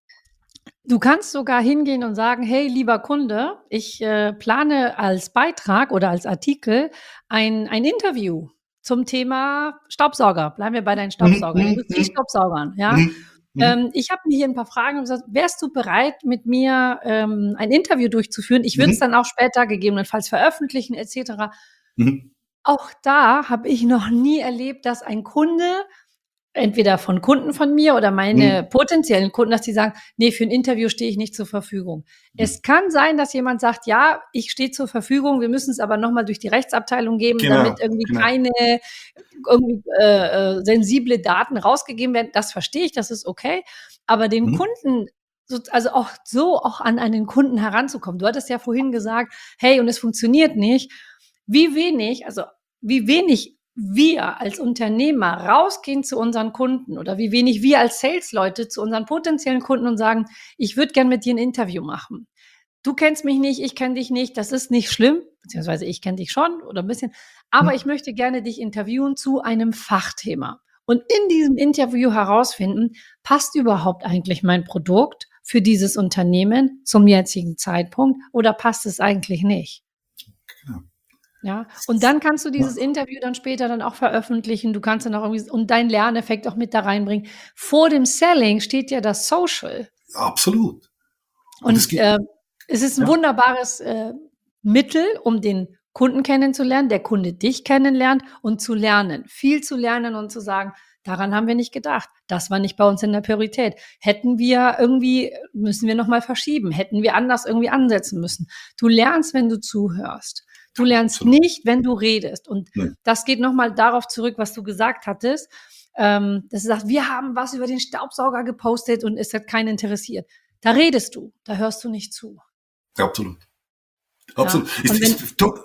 Du kannst sogar hingehen und sagen, hey, lieber Kunde, ich äh, plane als Beitrag oder als Artikel ein, ein Interview zum Thema Staubsauger. Bleiben wir bei deinen Mhm, Staubsaugern, mhm, mhm, Industriestaubsaugern, ja. mhm, mhm, Ähm, ich habe mir hier ein paar Fragen und gesagt, wärst du bereit, mit mir ähm, ein Interview durchzuführen? Ich würde es mhm, dann auch später gegebenenfalls veröffentlichen, et cetera. mhm, Auch da habe ich noch nie erlebt, dass ein Kunde entweder von Kunden von mir oder meine mhm, potenziellen Kunden, dass die sagen, nee, für ein Interview stehe ich nicht zur Verfügung. Es kann sein, dass jemand sagt, ja, ich stehe zur Verfügung, wir müssen es aber nochmal durch die Rechtsabteilung geben, damit genau, irgendwie genau. keine irgendwie äh, äh, sensible Daten rausgegeben werden. Das verstehe ich, das ist okay. Aber den Mhm, Kunden, so, also auch so auch an einen Kunden heranzukommen. Du hattest ja vorhin gesagt, hey, und es funktioniert nicht. Wie wenig, also wie wenig wir als Unternehmer rausgehen zu unseren Kunden oder wie wenig wir als Sales-Leute zu unseren potenziellen Kunden und sagen, ich würde gern mit dir ein Interview machen. Du kennst mich nicht, ich kenne dich nicht, das ist nicht schlimm, beziehungsweise ich kenne dich schon oder ein bisschen, aber mhm. ich möchte gerne dich interviewen zu einem Fachthema. Und in diesem Interview herausfinden, passt überhaupt eigentlich mein Produkt für dieses Unternehmen zum jetzigen Zeitpunkt oder passt es eigentlich nicht? Genau. Ja, und dann kannst du dieses Ja, Interview dann später dann auch veröffentlichen. Du kannst dann auch irgendwie und deinen Lerneffekt auch mit da reinbringen. Vor dem Selling steht ja das Social. absolut. Und es Und gibt, äh, es ist ein ja, wunderbares äh, Mittel, um den Kunden kennenzulernen, der Kunde dich kennenlernt und zu lernen, viel zu lernen und zu sagen, daran haben wir nicht gedacht. Das war nicht bei uns in der Priorität. Hätten wir irgendwie, müssen wir nochmal verschieben, hätten wir anders irgendwie ansetzen müssen. Du lernst, wenn du zuhörst. Du lernst absolut. nicht, wenn du redest. Und Nee. das geht nochmal darauf zurück, was du gesagt hattest. Ähm, dass du sagst, wir haben was über den Staubsauger gepostet und es hat keinen interessiert. Da redest du, da hörst du nicht zu. Absolut. Ja, Absolut. Ist, und wenn, ist, to,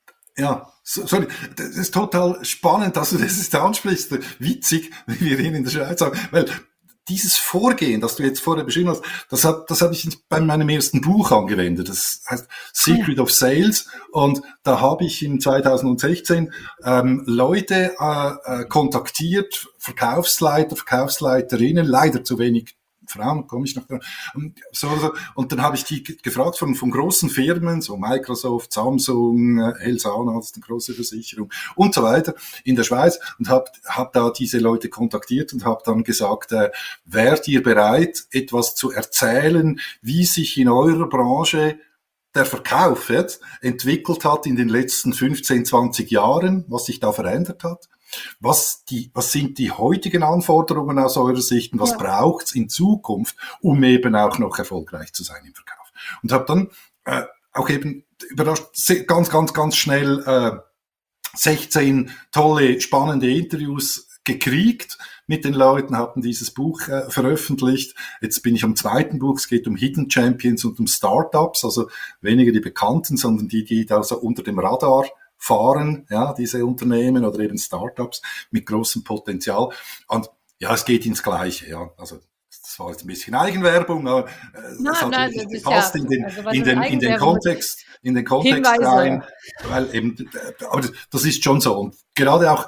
ja, so- sorry, das ist total spannend, dass du das jetzt ansprichst. Witzig, wie wir hier in der Schweiz sagen, weil dieses Vorgehen, das du jetzt vorher beschrieben hast, das hat, das habe ich bei meinem ersten Buch angewendet. Das heißt Secret ja, of Sales. Und da habe ich in zweitausendsechzehn ähm, Leute äh, äh, kontaktiert, Verkaufsleiter, Verkaufsleiterinnen, leider zu wenig Frauen, komme ich noch dran. So, so. Und dann habe ich die gefragt von, von großen Firmen, so Microsoft, Samsung, Helsana, das ist eine große Versicherung und so weiter in der Schweiz und habe hab da diese Leute kontaktiert und habe dann gesagt, äh, wärt ihr bereit, etwas zu erzählen, wie sich in eurer Branche der Verkauf jetzt entwickelt hat in den letzten fünfzehn, zwanzig Jahren, was sich da verändert hat? Was, die, was sind die heutigen Anforderungen aus eurer Sicht und was ja, braucht's in Zukunft, um eben auch noch erfolgreich zu sein im Verkauf? Und habe dann äh, auch eben überrascht, ganz, ganz, ganz schnell äh, sechzehn tolle, spannende Interviews gekriegt mit den Leuten, hatten dieses Buch äh, veröffentlicht. Jetzt bin ich am zweiten Buch, es geht um Hidden Champions und um Startups, also weniger die Bekannten, sondern die, die da so unter dem Radar fahren, ja, diese Unternehmen oder eben Startups mit großem Potenzial. Und ja, es geht ins Gleiche, ja, also das war jetzt ein bisschen Eigenwerbung, aber äh, Nein, es hat nein, wirklich das ist gepasst ja, in den, also was in ist den, in den Eigenwerbung? Kontext, in den Kontext Hinweise. rein, weil eben, äh, aber das ist schon so. Und gerade auch,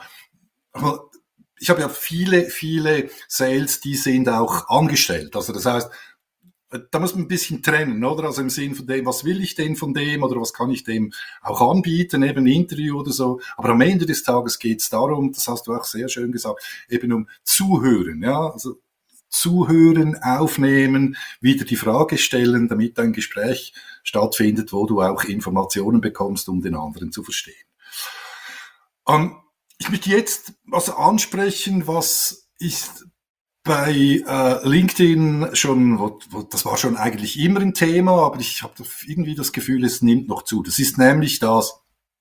ich habe ja viele, viele Sales, die sind auch angestellt. Also das heißt, da muss man ein bisschen trennen, oder? Also im Sinn von dem, was will ich denn von dem oder was kann ich dem auch anbieten, eben ein Interview oder so. Aber am Ende des Tages geht es darum, das hast du auch sehr schön gesagt, eben um Zuhören, ja, also Zuhören, aufnehmen, wieder die Frage stellen, damit ein Gespräch stattfindet, wo du auch Informationen bekommst, um den anderen zu verstehen. Um, ich möchte jetzt was ansprechen, was ist bei äh, LinkedIn schon, wo, wo, das war schon eigentlich immer ein Thema, aber ich habe irgendwie das Gefühl, es nimmt noch zu. Das ist nämlich das,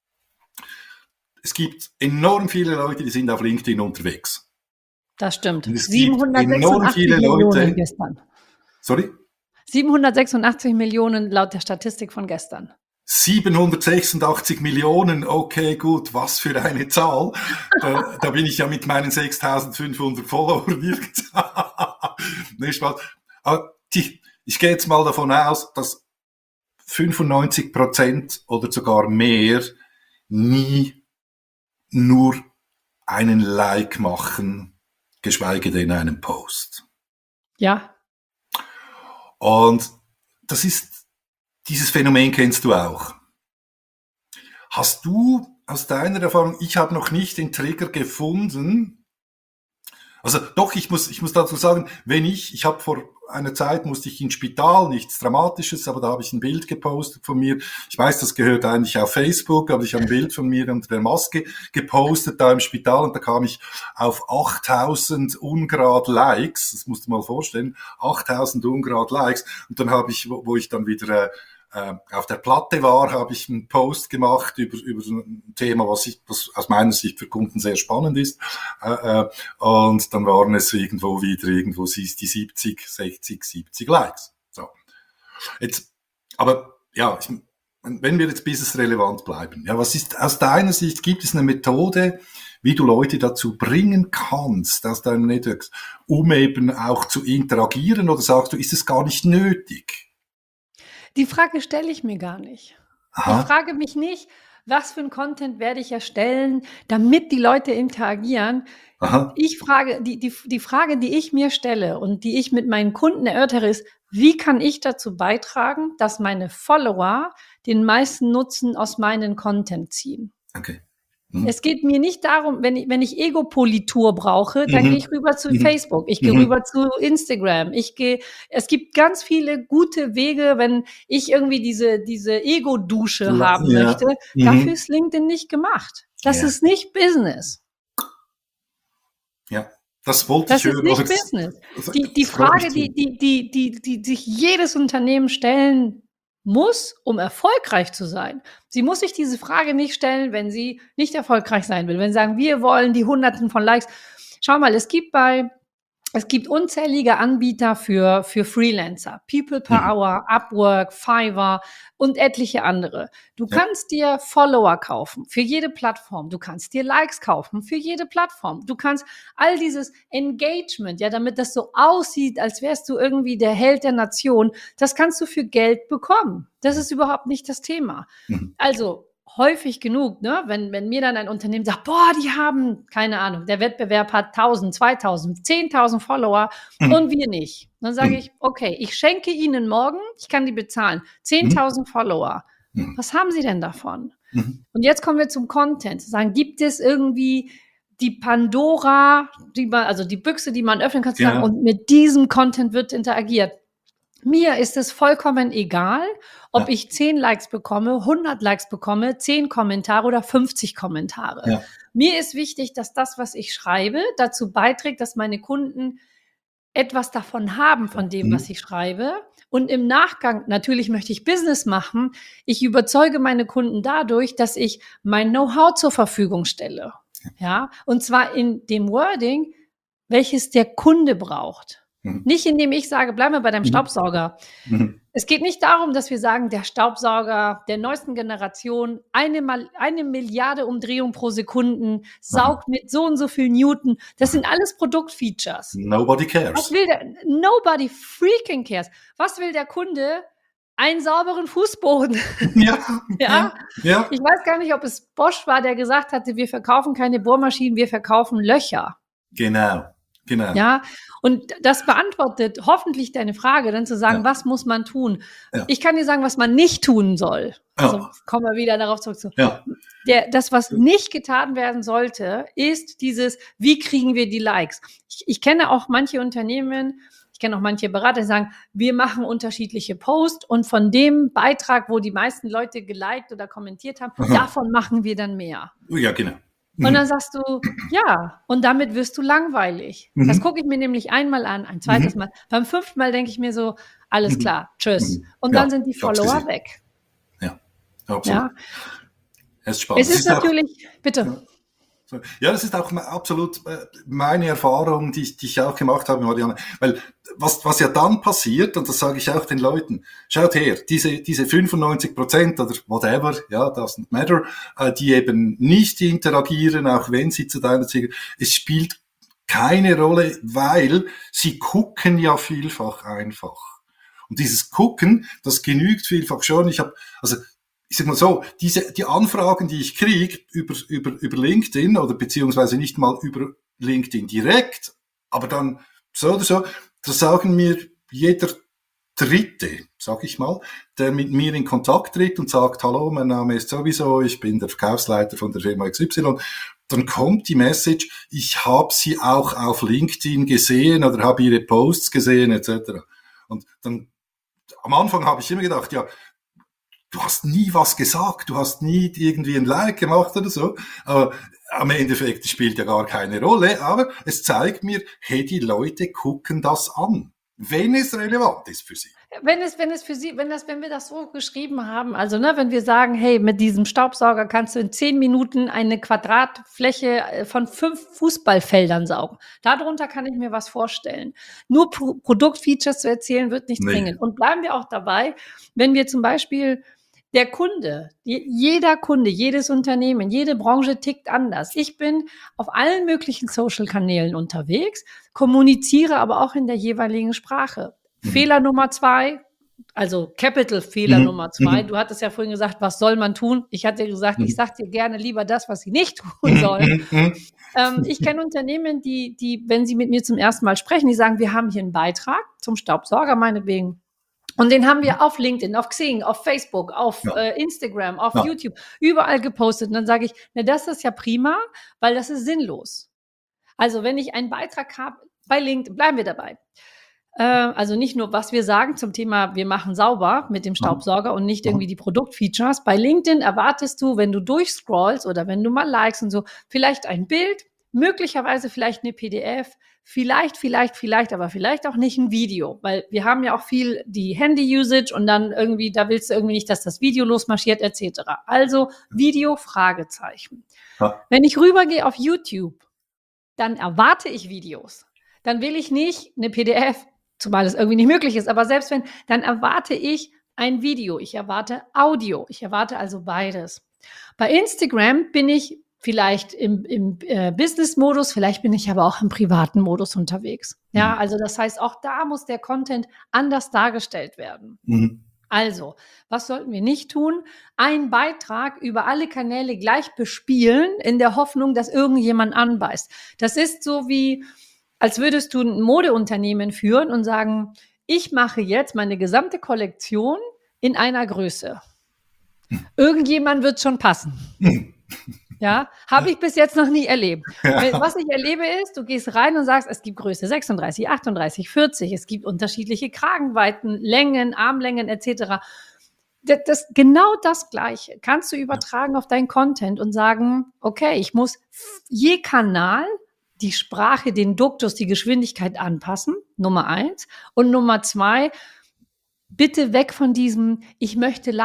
es gibt enorm viele Leute, die sind auf LinkedIn unterwegs. Das stimmt. Und es gibt enorm siebenhundertsechsundachtzig viele Millionen Leute. gestern. Sorry? siebenhundertsechsundachtzig Millionen laut der Statistik von gestern. siebenhundertsechsundachtzig Millionen, okay, gut, was für eine Zahl. Da, da bin ich ja mit meinen sechstausendfünfhundert Followern nirgends. Nee, Spaß. Aber die, ich gehe jetzt mal davon aus, dass fünfundneunzig Prozent oder sogar mehr nie nur einen Like machen, geschweige denn einen Post. Ja. Und das ist, dieses Phänomen kennst du auch. Hast du aus deiner Erfahrung, ich habe noch nicht den Trigger gefunden, also doch, ich muss, ich muss dazu sagen, wenn ich, ich habe vor einer Zeit, musste ich ins Spital, nichts Dramatisches, aber da habe ich ein Bild gepostet von mir. Ich weiß, das gehört eigentlich auf Facebook, aber ich habe ein Bild von mir unter der Maske gepostet da im Spital und da kam ich auf achttausend Ungrad Likes, das musst du mal vorstellen, achttausend Ungrad Likes und dann habe ich, wo, wo ich dann wieder... Äh, auf der Platte war, habe ich einen Post gemacht über, über ein Thema, was, ich, was aus meiner Sicht für Kunden sehr spannend ist. Äh, und dann waren es irgendwo wieder, irgendwo siehst die siebzig, sechzig, siebzig Likes. So. Jetzt, aber ja, ich, wenn wir jetzt businessrelevant bleiben, ja, was ist aus deiner Sicht, gibt es eine Methode, wie du Leute dazu bringen kannst, aus deinem Network, um eben auch zu interagieren, oder sagst du, ist es gar nicht nötig? Die Frage stelle ich mir gar nicht. Aha. Ich frage mich nicht, was für ein Content werde ich erstellen, damit die Leute interagieren. Aha. Ich frage, die, die, die Frage, die ich mir stelle und die ich mit meinen Kunden erörtere, ist, wie kann ich dazu beitragen, dass meine Follower den meisten Nutzen aus meinem Content ziehen? Okay. Mhm. Es geht mir nicht darum, wenn ich, wenn ich Ego-Politur brauche, dann mhm. gehe ich rüber zu mhm. Facebook, ich gehe mhm. rüber zu Instagram, ich gehe, es gibt ganz viele gute Wege, wenn ich irgendwie diese, diese Ego-Dusche ja. haben möchte. Mhm. Dafür ist LinkedIn nicht gemacht. Das ja. ist nicht Business. Ja. Das wollte das ich hören. Das ist nicht Business. Die, die Frage, die, die, die, die, die, die sich jedes Unternehmen stellen muss, um erfolgreich zu sein. Sie muss sich diese Frage nicht stellen, wenn sie nicht erfolgreich sein will. Wenn sie sagen, wir wollen die Hunderten von Likes. Schau mal, es gibt bei, es gibt unzählige Anbieter für, für Freelancer. People per mhm. Hour, Upwork, Fiverr und etliche andere. Du ja. kannst dir Follower kaufen für jede Plattform. Du kannst dir Likes kaufen für jede Plattform. Du kannst all dieses Engagement, ja, damit das so aussieht, als wärst du irgendwie der Held der Nation, das kannst du für Geld bekommen. Das ist überhaupt nicht das Thema. Mhm. Also, häufig genug, ne, wenn, wenn mir dann ein Unternehmen sagt, boah, die haben, keine Ahnung, der Wettbewerb hat tausend, zweitausend, zehntausend Follower mhm. und wir nicht. Dann sage mhm. ich, okay, ich schenke Ihnen morgen, ich kann die bezahlen, zehntausend mhm. Follower. Mhm. Was haben Sie denn davon? Mhm. Und jetzt kommen wir zum Content. Sagen, gibt es irgendwie die Pandora, die man, also die Büchse, die man öffnen kann, ja. sagen, und mit diesem Content wird interagiert. Mir ist es vollkommen egal, ob ja. ich zehn Likes bekomme, hundert Likes bekomme, zehn Kommentare oder fünfzig Kommentare. Ja. Mir ist wichtig, dass das, was ich schreibe, dazu beiträgt, dass meine Kunden etwas davon haben, von dem, mhm. was ich schreibe. Und im Nachgang, natürlich möchte ich Business machen. Ich überzeuge meine Kunden dadurch, dass ich mein Know-how zur Verfügung stelle. Ja, und zwar in dem Wording, welches der Kunde braucht. Mhm. Nicht indem ich sage, bleib mal bei deinem mhm. Staubsauger. Mhm. Es geht nicht darum, dass wir sagen, der Staubsauger der neuesten Generation, eine, Mal, eine Milliarde Umdrehungen pro Sekunde, saugt mhm. mit so und so viel Newton. Das sind alles Produktfeatures. Nobody cares. Was will der? Nobody freaking cares. Was will der Kunde? Einen sauberen Fußboden. Ja, ja? ja. Ich weiß gar nicht, ob es Bosch war, der gesagt hatte, wir verkaufen keine Bohrmaschinen, wir verkaufen Löcher. Genau, genau. Ja, und das beantwortet hoffentlich deine Frage, dann zu sagen, ja. was muss man tun? Ja. Ich kann dir sagen, was man nicht tun soll. Also ja. kommen wir wieder darauf zurück. Zu. Ja. Der, das, was nicht getan werden sollte, ist dieses, wie kriegen wir die Likes? Ich, ich kenne auch manche Unternehmen, ich kenne auch manche Berater, die sagen, wir machen unterschiedliche Posts und von dem Beitrag, wo die meisten Leute geliked oder kommentiert haben, Aha. davon machen wir dann mehr. Ja, genau. Und dann sagst du, ja, und damit wirst du langweilig. Mhm. Das gucke ich mir nämlich einmal an, ein zweites mhm. Mal. Beim fünften Mal denke ich mir so, alles klar, tschüss. Und ja, dann sind die Follower weg. Ja, absolut. Ja. Es ist spannend. Es ist, ist natürlich, auch, bitte. Ja. Ja, das ist auch absolut meine Erfahrung, die ich, die ich auch gemacht habe, Marianne. Weil was, was ja dann passiert, und das sage ich auch den Leuten, schaut her, diese, diese fünfundneunzig Prozent oder whatever, ja, doesn't matter, die eben nicht interagieren, auch wenn sie zu deiner Ziel, es spielt keine Rolle, weil sie gucken ja vielfach einfach. Und dieses Gucken, das genügt vielfach schon. Ich habe, also, ich sag mal so, diese, die Anfragen, die ich kriege über, über, über LinkedIn oder beziehungsweise nicht mal über LinkedIn direkt, aber dann so oder so, das sagen mir jeder Dritte, sag ich mal, der mit mir in Kontakt tritt und sagt, hallo, mein Name ist sowieso, ich bin der Verkaufsleiter von der Firma X Y. Dann kommt die Message, ich habe sie auch auf LinkedIn gesehen oder habe ihre Posts gesehen, et cetera. Und dann, am Anfang habe ich immer gedacht, ja, du hast nie was gesagt, du hast nie irgendwie ein Like gemacht oder so, aber am Endeffekt spielt ja gar keine Rolle, aber es zeigt mir, hey, die Leute gucken das an, wenn es relevant ist für sie. Wenn es, wenn es für Sie, wenn das, wenn wir das so geschrieben haben, also ne, wenn wir sagen, hey, mit diesem Staubsauger kannst du in zehn Minuten eine Quadratfläche von fünf Fußballfeldern saugen. Darunter kann ich mir was vorstellen. Nur Pro- Produktfeatures zu erzählen, wird nicht Nee. bringen. Und bleiben wir auch dabei, wenn wir zum Beispiel der Kunde, die, jeder Kunde, jedes Unternehmen, jede Branche tickt anders. Ich bin auf allen möglichen Social-Kanälen unterwegs, kommuniziere aber auch in der jeweiligen Sprache. Mhm. Fehler Nummer zwei, also Capital-Fehler Mhm. Nummer zwei. Mhm. Du hattest ja vorhin gesagt, was soll man tun? Ich hatte gesagt, mhm. ich sage dir gerne lieber das, was sie nicht tun sollen. Mhm. ähm, ich kenne Unternehmen, die, die, wenn sie mit mir zum ersten Mal sprechen, die sagen, wir haben hier einen Beitrag zum Staubsauger, meinetwegen. Und den haben wir auf LinkedIn, auf Xing, auf Facebook, auf Ja. äh, Instagram, auf Ja. YouTube, überall gepostet. Und dann sage ich, na, das ist ja prima, weil das ist sinnlos. Also wenn ich einen Beitrag habe bei LinkedIn, bleiben wir dabei. Äh, also nicht nur, was wir sagen zum Thema, wir machen sauber mit dem Staubsauger und nicht irgendwie die Produktfeatures. Bei LinkedIn erwartest du, wenn du durchscrollst oder wenn du mal likes und so, vielleicht ein Bild, möglicherweise vielleicht eine P D F, vielleicht, vielleicht, vielleicht, aber vielleicht auch nicht ein Video, weil wir haben ja auch viel die Handy-Usage und dann irgendwie, da willst du irgendwie nicht, dass das Video losmarschiert et cetera. Also Video, Fragezeichen. Ja. Wenn ich rübergehe auf YouTube, dann erwarte ich Videos. Dann will ich nicht eine P D F, zumal es irgendwie nicht möglich ist, aber selbst wenn, dann erwarte ich ein Video, ich erwarte Audio, ich erwarte also beides. Bei Instagram bin ich vielleicht im, im äh, Business-Modus, vielleicht bin ich aber auch im privaten Modus unterwegs. Ja, Mhm. also das heißt, auch da muss der Content anders dargestellt werden. Mhm. Also, was sollten wir nicht tun? Einen Beitrag über alle Kanäle gleich bespielen, in der Hoffnung, dass irgendjemand anbeißt. Das ist so wie, als würdest du ein Modeunternehmen führen und sagen, ich mache jetzt meine gesamte Kollektion in einer Größe. Irgendjemand wird schon passen. Ja, habe ich bis jetzt noch nie erlebt. Ja. Was ich erlebe ist, du gehst rein und sagst, es gibt Größe sechsunddreißig, achtunddreißig, vierzig, es gibt unterschiedliche Kragenweiten, Längen, Armlängen et cetera. Das, das, genau das Gleiche kannst du übertragen auf deinen Content und sagen, okay, ich muss je Kanal die Sprache, den Duktus, die Geschwindigkeit anpassen, Nummer eins. Und Nummer zwei, bitte weg von diesem, ich möchte Likes.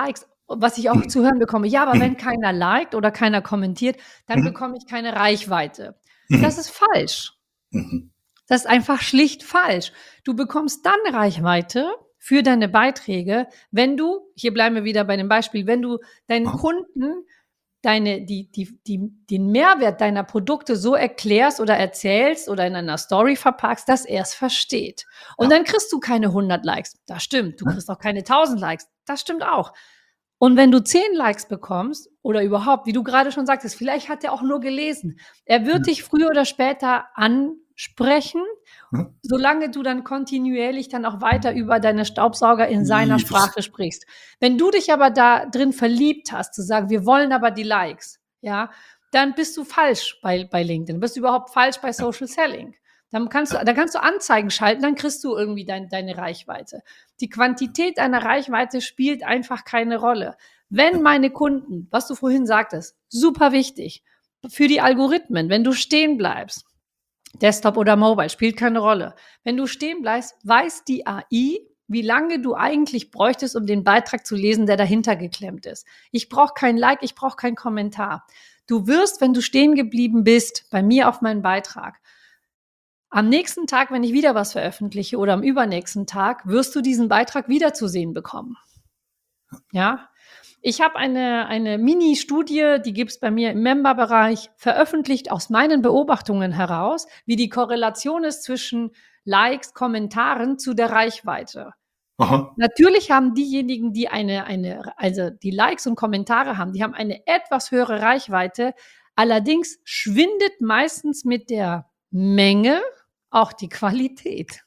was ich auch Mhm. zu hören bekomme, ja, aber wenn Mhm. keiner liked oder keiner kommentiert, dann Mhm. bekomme ich keine Reichweite. Das Mhm. ist falsch. Mhm. Das ist einfach schlicht falsch. Du bekommst dann Reichweite für deine Beiträge, wenn du, hier bleiben wir wieder bei dem Beispiel, wenn du deinen Aha. Kunden deine, die, die, die, den Mehrwert deiner Produkte so erklärst oder erzählst oder in einer Story verpackst, dass er es versteht. Und Ja. dann kriegst du keine hundert Likes. Das stimmt. Du Ja. kriegst auch keine tausend Likes. Das stimmt auch. Und wenn du zehn Likes bekommst oder überhaupt, wie du gerade schon sagtest, vielleicht hat er auch nur gelesen. Er wird dich früher oder später ansprechen, Ja. solange du dann kontinuierlich dann auch weiter über deine Staubsauger in seiner I vers Sprache sprichst. Wenn du dich aber da drin verliebt hast, zu sagen, wir wollen aber die Likes, ja, dann bist du falsch bei, bei LinkedIn. Bist du überhaupt falsch bei Ja. Social Selling. Dann kannst du, Ja. dann kannst du Anzeigen schalten, dann kriegst du irgendwie dein, deine Reichweite. Die Quantität einer Reichweite spielt einfach keine Rolle. Wenn meine Kunden, was du vorhin sagtest, super wichtig für die Algorithmen, wenn du stehen bleibst, Desktop oder Mobile, spielt keine Rolle. Wenn du stehen bleibst, weiß die A I, wie lange du eigentlich bräuchtest, um den Beitrag zu lesen, der dahinter geklemmt ist. Ich brauche kein Like, ich brauche keinen Kommentar. Du wirst, wenn du stehen geblieben bist, bei mir auf meinen Beitrag, am nächsten Tag, wenn ich wieder was veröffentliche oder am übernächsten Tag, wirst du diesen Beitrag wieder zu sehen bekommen. Ja, ich habe eine, eine Mini-Studie, die gibt es bei mir im Member-Bereich, veröffentlicht aus meinen Beobachtungen heraus, wie die Korrelation ist zwischen Likes, Kommentaren zu der Reichweite. Aha. Natürlich haben diejenigen, die eine, eine, also die Likes und Kommentare haben, die haben eine etwas höhere Reichweite. Allerdings schwindet meistens mit der Menge auch die Qualität.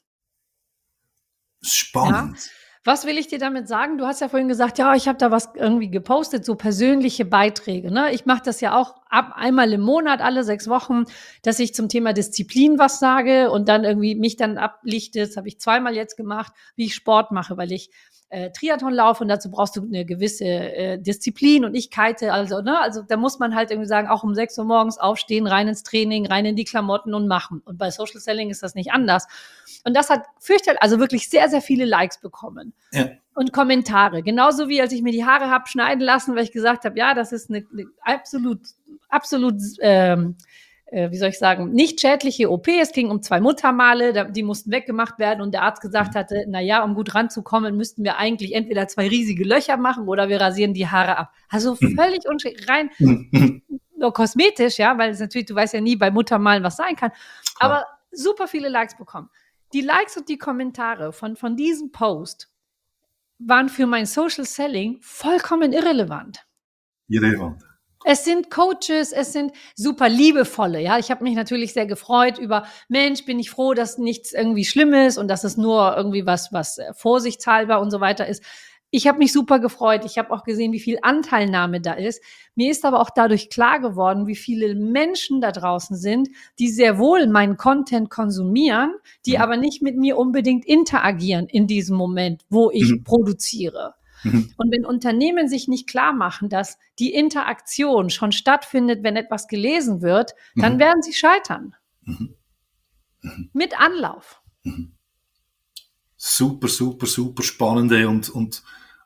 Ja, Spannend. was will ich dir damit sagen? Du hast ja vorhin gesagt, ja, ich habe da was irgendwie gepostet, so persönliche Beiträge. Ne? Ich mache das ja auch ab einmal im Monat, alle sechs Wochen, dass ich zum Thema Disziplin was sage und dann irgendwie mich dann ablichte. Das habe ich zweimal jetzt gemacht, wie ich Sport mache, weil ich äh, Triathlon laufe und dazu brauchst du eine gewisse äh, Disziplin und ich kite. Also, ne? Also da muss man halt irgendwie sagen, auch um sechs Uhr morgens aufstehen, rein ins Training, rein in die Klamotten und machen. Und bei Social Selling ist das nicht anders. Und das hat fürchterlich, also wirklich sehr, sehr viele Likes bekommen. Ja. Und Kommentare. Genauso wie als ich mir die Haare habe schneiden lassen, weil ich gesagt habe, ja, das ist eine, eine absolut, absolut, ähm, äh, wie soll ich sagen, nicht schädliche O P. Es ging um zwei Muttermale, da, die mussten weggemacht werden und der Arzt gesagt hatte, na ja, um gut ranzukommen, müssten wir eigentlich entweder zwei riesige Löcher machen oder wir rasieren die Haare ab. Also völlig unschädlich, rein Mhm. nur kosmetisch, ja, weil es natürlich, du weißt ja nie bei Muttermalen, was sein kann. Aber super viele Likes bekommen. Die Likes und die Kommentare von, von diesem Post waren für mein Social Selling vollkommen irrelevant. Irrelevant. Es sind Coaches, es sind super liebevolle, ja. Ich habe mich natürlich sehr gefreut über, Mensch, bin ich froh, dass nichts irgendwie Schlimmes und dass es nur irgendwie was, was äh, vorsichtshalber und so weiter ist. Ich habe mich super gefreut. Ich habe auch gesehen, wie viel Anteilnahme da ist. Mir ist aber auch dadurch klar geworden, wie viele Menschen da draußen sind, die sehr wohl meinen Content konsumieren, die Mhm. aber nicht mit mir unbedingt interagieren in diesem Moment, wo ich Mhm. produziere. Mhm. Und wenn Unternehmen sich nicht klar machen, dass die Interaktion schon stattfindet, wenn etwas gelesen wird, dann Mhm. werden sie scheitern. Mhm. Mhm. Mit Anlauf. Mhm. Super, super, super spannende und, und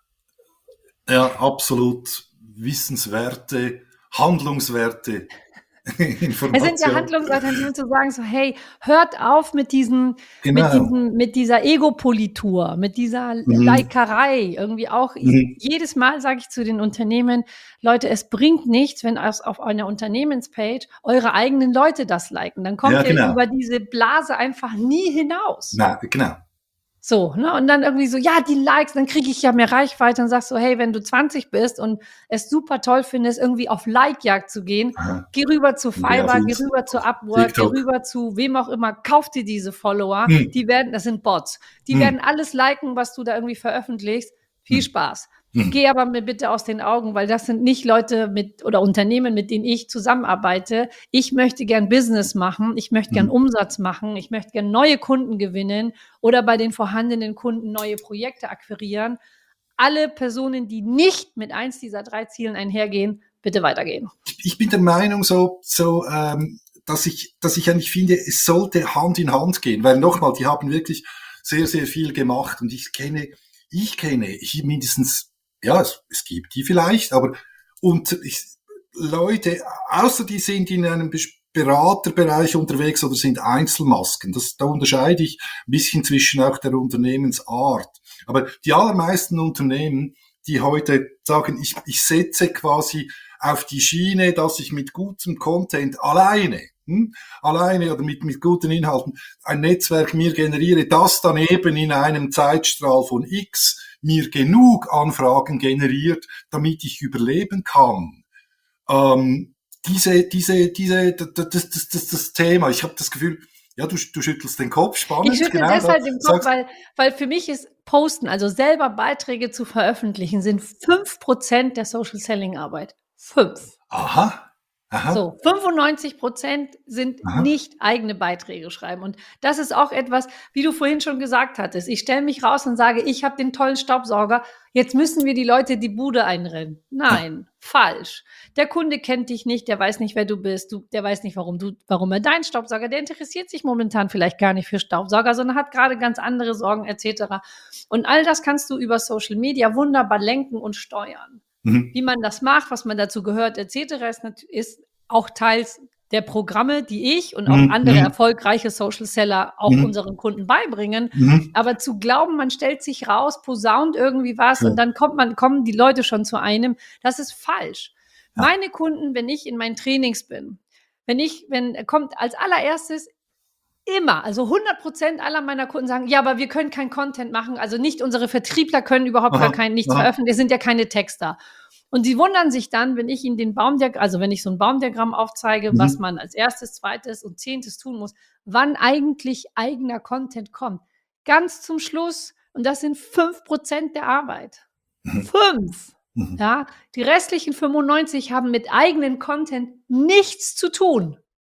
ja, absolut wissenswerte, handlungswerte Es sind ja Informationen. Handlungsalternativen zu sagen, so, hey, hört auf mit diesen, mit Genau. diesem, mit dieser Ego-Politur, mit dieser Mhm. Leikerei. Irgendwie auch, ich, Mhm. jedes Mal sage ich zu den Unternehmen, Leute, es bringt nichts, wenn aus, auf einer Unternehmenspage eure eigenen Leute das liken. Dann kommt Ja, ihr genau. über diese Blase einfach nie hinaus. Na, genau. So, ne? Und dann irgendwie so, ja, die Likes, dann kriege ich ja mehr Reichweite und sagst so, hey, wenn du zwanzig bist und es super toll findest, irgendwie auf Like-Jagd zu gehen, Aha. geh rüber zu Ja, Fiverr, auf geh Insta- rüber zu auf Upwork, geh TikTok. rüber zu wem auch immer, kauf dir diese Follower, Mhm. die werden, das sind Bots, die Mhm. werden alles liken, was du da irgendwie veröffentlichst. Viel Mhm. Spaß. Mhm. Geh aber mir bitte aus den Augen, weil das sind nicht Leute mit oder Unternehmen, mit denen ich zusammenarbeite. Ich möchte gern Business machen, ich möchte gern Mhm. Umsatz machen, ich möchte gern neue Kunden gewinnen oder bei den vorhandenen Kunden neue Projekte akquirieren. Alle Personen, die nicht mit eins dieser drei Zielen einhergehen, bitte weitergehen. Ich bin der Meinung, so, so, ähm, dass ich, dass ich eigentlich finde, es sollte Hand in Hand gehen, weil nochmal, die haben wirklich sehr, sehr viel gemacht und ich kenne, ich kenne hier mindestens ja, es, es gibt die vielleicht, aber und ich, Leute, außer die sind in einem Beraterbereich unterwegs oder sind Einzelmasken. Das, da unterscheide ich ein bisschen zwischen auch der Unternehmensart. Aber die allermeisten Unternehmen, die heute sagen, ich, ich setze quasi auf die Schiene, dass ich mit gutem Content alleine, hm, alleine oder mit, mit guten Inhalten ein Netzwerk mir generiere, das dann eben in einem Zeitstrahl von X mir genug Anfragen generiert, damit ich überleben kann. Ähm, diese, diese, diese, das, das, das, das, das Thema, ich habe das Gefühl, ja, du, du schüttelst den Kopf, spannend. Ich schüttel genau, deshalb den Kopf, sagst, weil, weil für mich ist Posten, also selber Beiträge zu veröffentlichen, sind fünf Prozent der Social Selling Arbeit. Fünf. aha, aha, So, fünfundneunzig Prozent sind aha, nicht eigene Beiträge schreiben. Und das ist auch etwas, wie du vorhin schon gesagt hattest. Ich stelle mich raus und sage, ich habe den tollen Staubsauger. Jetzt müssen wir die Leute die Bude einrennen. Nein, falsch. Der Kunde kennt dich nicht, der weiß nicht, wer du bist, du, der weiß nicht, warum du, warum er deinen Staubsauger, der interessiert sich momentan vielleicht gar nicht für Staubsauger, sondern hat gerade ganz andere Sorgen et cetera. Und all das kannst du über Social Media wunderbar lenken und steuern. mhm, Wie man das macht, was man dazu gehört, et cetera, ist, nat- ist auch Teils der Programme, die ich und auch mhm, andere mhm, erfolgreiche Social Seller auch mhm, unseren Kunden beibringen. mhm, Aber zu glauben, man stellt sich raus, posaunt irgendwie was ja, und dann kommt man, kommen die Leute schon zu einem, das ist falsch. ja, Meine Kunden, wenn ich in meinen Trainings bin, wenn ich, wenn kommt als allererstes immer, also hundert Prozent aller meiner Kunden sagen, ja, aber wir können kein Content machen, also nicht unsere Vertriebler können überhaupt gar aha, kein, nichts aha, veröffentlichen, wir sind ja keine Texter. Und sie wundern sich dann, wenn ich ihnen den Baumdiagramm, also wenn ich so ein Baumdiagramm aufzeige, was mhm, man als erstes, zweites und zehntes tun muss, wann eigentlich eigener Content kommt. Ganz zum Schluss, und das sind fünf Prozent der Arbeit. mhm, Fünf. mhm, Ja, die restlichen fünfundneunzig haben mit eigenen Content nichts zu tun.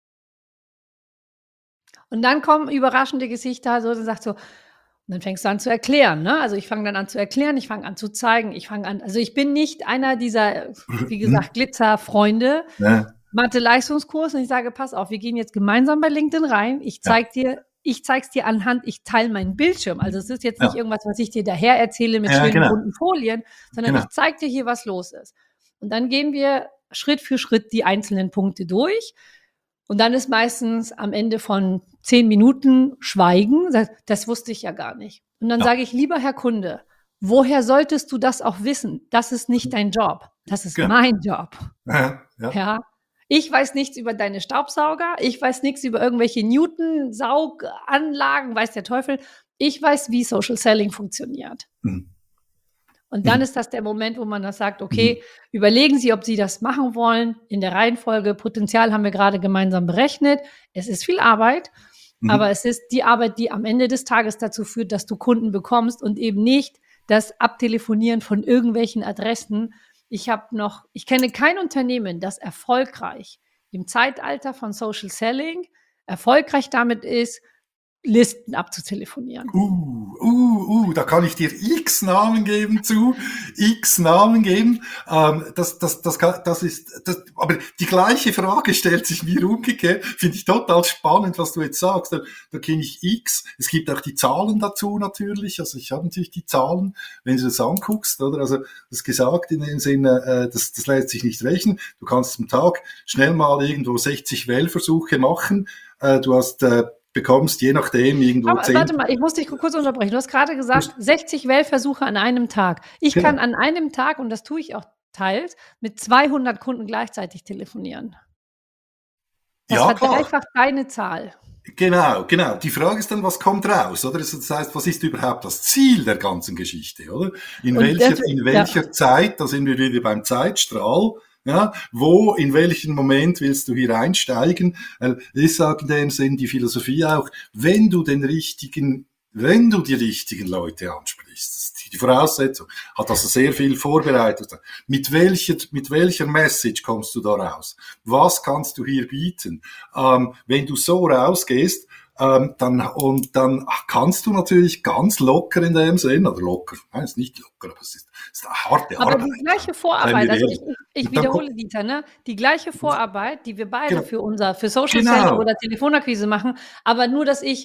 Und dann kommen überraschende Gesichter, so, dann sagt so, und dann fängst du an zu erklären, ne? Also ich fange dann an zu erklären, ich fange an zu zeigen, ich fange an, also ich bin nicht einer dieser, wie mhm, gesagt, Glitzerfreunde, ja, Mathe-Leistungskurs, und ich sage, pass auf, wir gehen jetzt gemeinsam bei LinkedIn rein, ich ja, zeig dir, ich zeig's dir anhand, ich teile meinen Bildschirm. Also es ist jetzt nicht ja, irgendwas, was ich dir daher erzähle mit ja, schönen genau, bunten Folien, sondern genau, ich zeig dir hier, was los ist. Und dann gehen wir Schritt für Schritt die einzelnen Punkte durch. Und dann ist meistens am Ende von zehn Minuten Schweigen. Das wusste ich ja gar nicht. Und dann ja, sage ich, lieber Herr Kunde, woher solltest du das auch wissen? Das ist nicht dein Job. Das ist genau, mein Job. ja, ja, Ja. Ich weiß nichts über deine Staubsauger. Ich weiß nichts über irgendwelche Newton-Sauganlagen, weiß der Teufel. Ich weiß, wie Social Selling funktioniert. mhm, Und dann mhm, ist das der Moment, wo man das sagt, mhm, okay, überlegen Sie, ob Sie das machen wollen. In der Reihenfolge, Potenzial haben wir gerade gemeinsam berechnet. Es ist viel Arbeit, aber mhm, es ist die Arbeit, die am Ende des Tages dazu führt, dass du Kunden bekommst und eben nicht das Abtelefonieren von irgendwelchen Adressen. Ich habe noch, ich kenne kein Unternehmen, das erfolgreich im Zeitalter von Social Selling erfolgreich damit ist, Listen abzutelefonieren. Uh, uh, uh, da kann ich dir x Namen geben zu, x Namen geben. Ähm, das, das, das, kann, das ist, das, aber die gleiche Frage stellt sich mir umgekehrt. Finde ich total spannend, was du jetzt sagst. Da, da kenne ich x. Es gibt auch die Zahlen dazu natürlich. Also ich habe natürlich die Zahlen, wenn du das anguckst, oder? Also das gesagt in dem Sinne, äh, das, das lässt sich nicht rechnen. Du kannst am Tag schnell mal irgendwo sechzig Wählversuche machen. Äh, du hast äh, bekommst, je nachdem, irgendwo Aber zehn. warte mal, ich muss dich kurz unterbrechen. Du hast gerade gesagt, sechzig Wählversuche an einem Tag. Ich Genau. kann an einem Tag, und das tue ich auch teils, mit zweihundert Kunden gleichzeitig telefonieren. Das Ja, klar. verdreifacht deine Zahl. Genau, genau. Die Frage ist dann, was kommt raus, oder? Das heißt, was ist überhaupt das Ziel der ganzen Geschichte, oder? In Und welcher, deswegen- in welcher ja. Zeit, da sind wir wieder beim Zeitstrahl, ja, wo, in welchem Moment willst du hier einsteigen? Weil ich sage in dem Sinn die Philosophie auch, wenn du den richtigen, wenn du die richtigen Leute ansprichst, das ist die Voraussetzung, hat also sehr viel vorbereitet. Mit welcher, mit welcher Message kommst du da raus? Was kannst du hier bieten? Ähm, wenn du so rausgehst, ähm, dann, und dann kannst du natürlich ganz locker in dem Sinn, oder locker, nein, es ist nicht locker, aber es ist, es ist eine harte Aber Arbeit. die gleiche Seien Vorarbeit, wir also ehrlich. ich, ich Und dann wiederhole, kommt- Dieter, ne? Die gleiche Vorarbeit, die wir beide Genau. für unser, für Social Genau. Selling oder Telefonakquise machen, aber nur, dass ich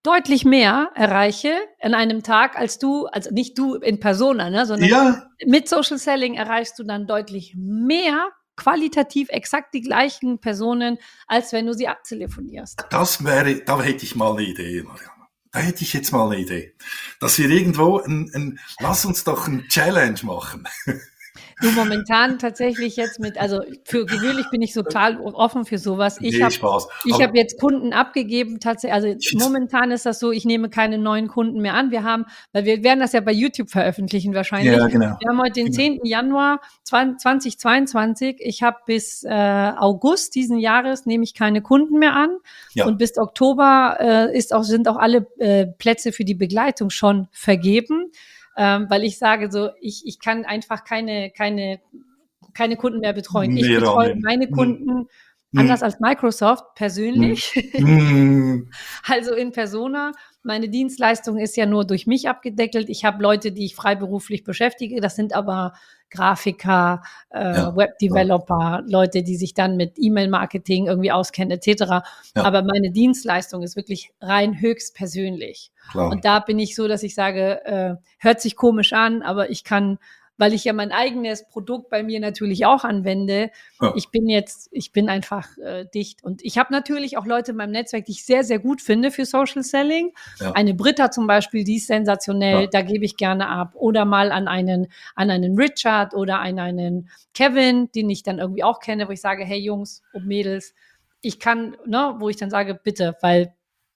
deutlich mehr erreiche an einem Tag als du, also nicht du in Persona, ne, sondern Ja, mit Social Selling erreichst du dann deutlich mehr qualitativ exakt die gleichen Personen, als wenn du sie abtelefonierst. das wäre, da hätte ich mal eine Idee, Mariana. Da hätte ich jetzt mal eine Idee. Dass wir irgendwo ein, ein lass uns doch ein Challenge machen. Du momentan tatsächlich jetzt mit, also für gewöhnlich bin ich total offen für sowas. Ich Nee, habe Spaß. ich Aber habe jetzt Kunden abgegeben, tatsächlich, also ich find's- momentan ist das so, ich nehme keine neuen Kunden mehr an. Wir haben, weil wir werden das ja bei YouTube veröffentlichen wahrscheinlich. Ja, genau. Wir haben heute den zehnten Januar zweitausendzweiundzwanzig. Ich habe bis äh, August diesen Jahres nehme ich keine Kunden mehr an. Ja. Und bis Oktober äh, ist auch, sind auch alle äh, Plätze für die Begleitung schon vergeben. Ähm, weil ich sage so, ich, ich kann einfach keine, keine, keine Kunden mehr betreuen. Ich Mehr betreue annehmen. meine Hm. Kunden Hm. anders als Microsoft persönlich, Hm. also in Persona. Meine Dienstleistung ist ja nur durch mich abgedeckelt. Ich habe Leute, die ich freiberuflich beschäftige. Das sind aber Grafiker, äh, Ja. Webdeveloper, Leute, die sich dann mit E-Mail-Marketing irgendwie auskennen, et cetera. Ja. Aber meine Dienstleistung ist wirklich rein höchst persönlich. Klar. Und da bin ich so, dass ich sage, äh, hört sich komisch an, aber ich kann, weil ich ja mein eigenes Produkt bei mir natürlich auch anwende, Ja. ich bin jetzt, ich bin einfach äh, dicht. Und ich habe natürlich auch Leute in meinem Netzwerk, die ich sehr, sehr gut finde für Social Selling. Ja. Eine Britta zum Beispiel, die ist sensationell, Ja. da gebe ich gerne ab. Oder mal an einen, an einen Richard oder an einen Kevin, den ich dann irgendwie auch kenne, wo ich sage, hey Jungs und Mädels, ich kann, ne, wo ich dann sage, bitte, weil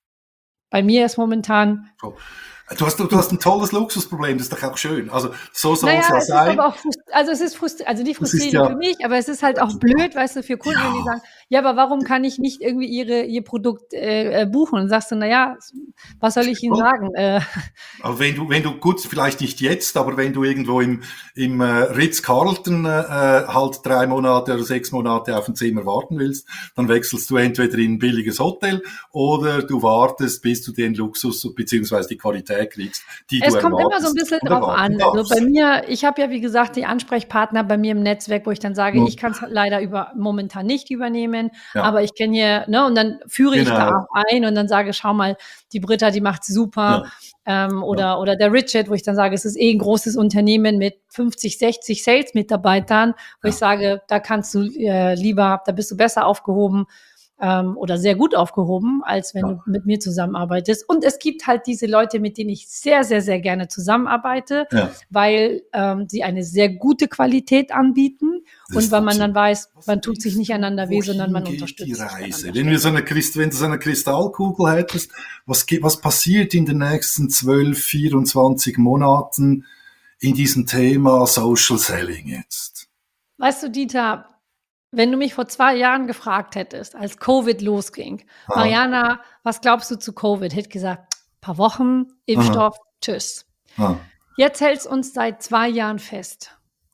bei mir ist momentan. Du hast, du hast ein tolles Luxusproblem, das ist doch auch schön. Also so soll Naja, es ja es ist sein. aber auch frust- also es ist frust- also nicht Das ist frustrierend ja- für mich, aber es ist halt auch blöd, weißt du, für Kunden, wenn die Ja. sagen, ja, aber warum kann ich nicht irgendwie ihre ihr Produkt äh, äh, buchen? Und dann sagst du, na ja, was soll ich Ihnen Oh. sagen? Äh, Aber wenn du, wenn du, gut, vielleicht nicht jetzt, aber wenn du irgendwo im, im äh, Ritz-Carlton äh, halt drei Monate oder sechs Monate auf ein Zimmer warten willst, dann wechselst du entweder in ein billiges Hotel oder du wartest, bis du den Luxus bzw. die Qualität kriegst, die Es du kommt immer erwartest so ein bisschen und drauf erwarten an. Also darfst. bei mir, ich habe ja wie gesagt die Ansprechpartner bei mir im Netzwerk, wo ich dann sage, Ja. ich kann es leider über momentan nicht übernehmen, Ja. aber ich kenne hier, ne, und dann führe ich da Genau. auch ein und dann sage, schau mal, die Britta, die macht super. Ähm, oder, oder der Richard, wo ich dann sage, es ist eh ein großes Unternehmen mit fünfzig, sechzig Sales-Mitarbeitern, wo Ja. ich sage, da kannst du äh, lieber, da bist du besser aufgehoben ähm, oder sehr gut aufgehoben, als wenn Ja. du mit mir zusammenarbeitest. Und es gibt halt diese Leute, mit denen ich sehr, sehr, sehr gerne zusammenarbeite, Ja. weil ähm, sie eine sehr gute Qualität anbieten Das und ist weil man so. dann weiß, Was man tut sich nicht denkst du, einander weh, sondern man wohin geht unterstützt die sich Reise? einander. Wenn, wir so eine, Christ- wenn du so eine Kristallkugel hättest, was, geht, was passiert in den nächsten zwölf, vierundzwanzig Monaten in diesem Thema Social Selling jetzt? Weißt du, Dieter, wenn du mich vor zwei Jahren gefragt hättest, als Covid losging, Ah. Mariana, was glaubst du zu Covid? Hätte ich gesagt, paar Wochen, Impfstoff, tschüss. Ah. Jetzt hält es uns seit zwei Jahren fest.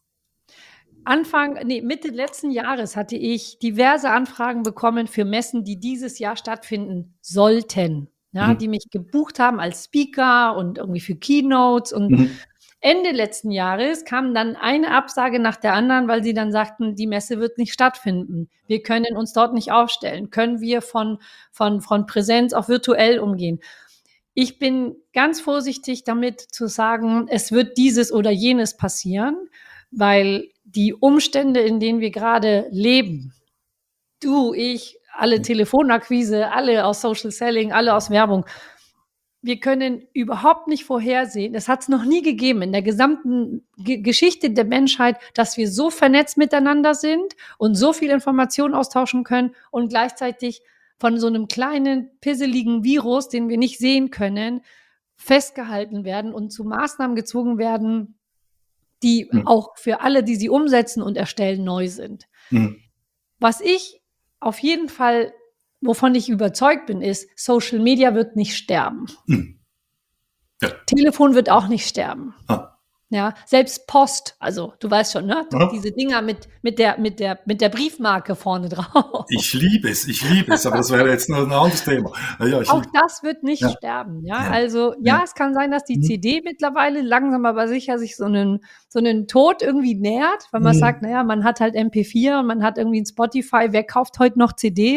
Anfang, nee, Mitte letzten Jahres hatte ich diverse Anfragen bekommen für Messen, die dieses Jahr stattfinden sollten. Ja, Mhm. die mich gebucht haben als Speaker und irgendwie für Keynotes. Und Mhm. Ende letzten Jahres kam dann eine Absage nach der anderen, weil sie dann sagten, die Messe wird nicht stattfinden. Wir können uns dort nicht aufstellen. Können wir von, von, von Präsenz auf virtuell umgehen? Ich bin ganz vorsichtig damit zu sagen, es wird dieses oder jenes passieren, weil die Umstände, in denen wir gerade leben, du, ich, alle Telefonakquise, alle aus Social Selling, alle aus Werbung, wir können überhaupt nicht vorhersehen, das hat es noch nie gegeben in der gesamten Ge- Geschichte der Menschheit, dass wir so vernetzt miteinander sind und so viel Informationen austauschen können und gleichzeitig von so einem kleinen, pisseligen Virus, den wir nicht sehen können, festgehalten werden und zu Maßnahmen gezwungen werden, die Mhm. auch für alle, die sie umsetzen und erstellen, neu sind. Mhm. Was ich auf jeden Fall, wovon ich überzeugt bin, ist, Social Media wird nicht sterben. Mhm. Ja. Telefon wird auch nicht sterben. Ah. Ja, selbst Post, also du weißt schon, ne? Ja. Diese Dinger mit, mit, der, mit, der, mit der Briefmarke vorne drauf. Ich liebe es, ich liebe es, aber das wäre jetzt noch ein anderes Thema. Ja, ich Auch liebe- das wird nicht Ja. sterben. Ja, Ja. also ja, Ja. es kann sein, dass die Mhm. C D mittlerweile langsam aber sicher sich so einen, so einen Tod irgendwie nähert, weil man Mhm. sagt, naja, man hat halt M P vier und man hat irgendwie ein Spotify, wer kauft heute noch C Ds?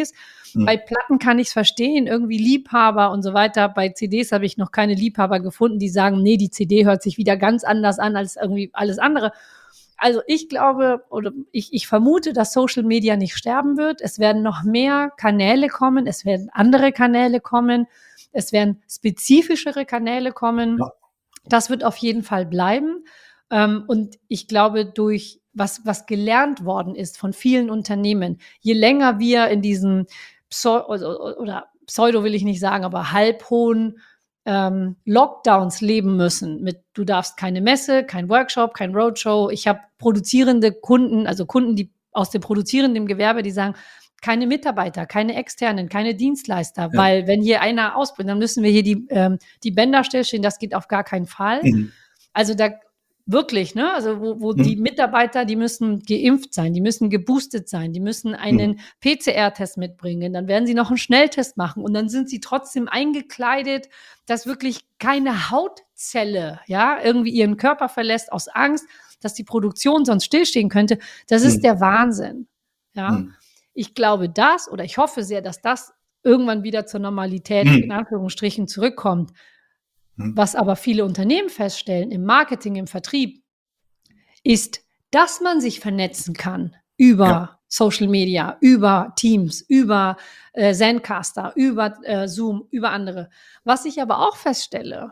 Mhm. Bei Platten kann ich es verstehen, irgendwie Liebhaber und so weiter. Bei C Ds habe ich noch keine Liebhaber gefunden, die sagen, nee, die C D hört sich wieder ganz anders an als irgendwie alles andere. Also ich glaube oder ich, ich vermute, dass Social Media nicht sterben wird. Es werden noch mehr Kanäle kommen, es werden andere Kanäle kommen, es werden spezifischere Kanäle kommen. Ja. Das wird auf jeden Fall bleiben. Ähm, und ich glaube, durch was, was gelernt worden ist von vielen Unternehmen, je länger wir in diesem Pseu- oder, oder Pseudo will ich nicht sagen, aber halbhohen ähm, Lockdowns leben müssen mit, du darfst keine Messe, kein Workshop, kein Roadshow. Ich habe produzierende Kunden, also Kunden, die aus dem produzierenden Gewerbe, die sagen, keine Mitarbeiter, keine Externen, keine Dienstleister, Ja. weil wenn hier einer ausbringt, dann müssen wir hier die, ähm, die Bänder stillstehen, das geht auf gar keinen Fall. Mhm. Also da wirklich, ne, also wo, wo Mhm. die Mitarbeiter, die müssen geimpft sein, die müssen geboostet sein, die müssen einen Mhm. P C R-Test mitbringen, dann werden sie noch einen Schnelltest machen und dann sind sie trotzdem eingekleidet, dass wirklich keine Hautzelle, ja, irgendwie ihren Körper verlässt aus Angst, dass die Produktion sonst stillstehen könnte. Das ist Mhm. der Wahnsinn, ja. Mhm. Ich glaube das oder ich hoffe sehr, dass das irgendwann wieder zur Normalität Mhm. in Anführungsstrichen zurückkommt. Mhm. Was aber viele Unternehmen feststellen im Marketing, im Vertrieb, ist, dass man sich vernetzen kann über Ja. Social Media, über Teams, über äh, Zencaster, über äh, Zoom, über andere. Was ich aber auch feststelle,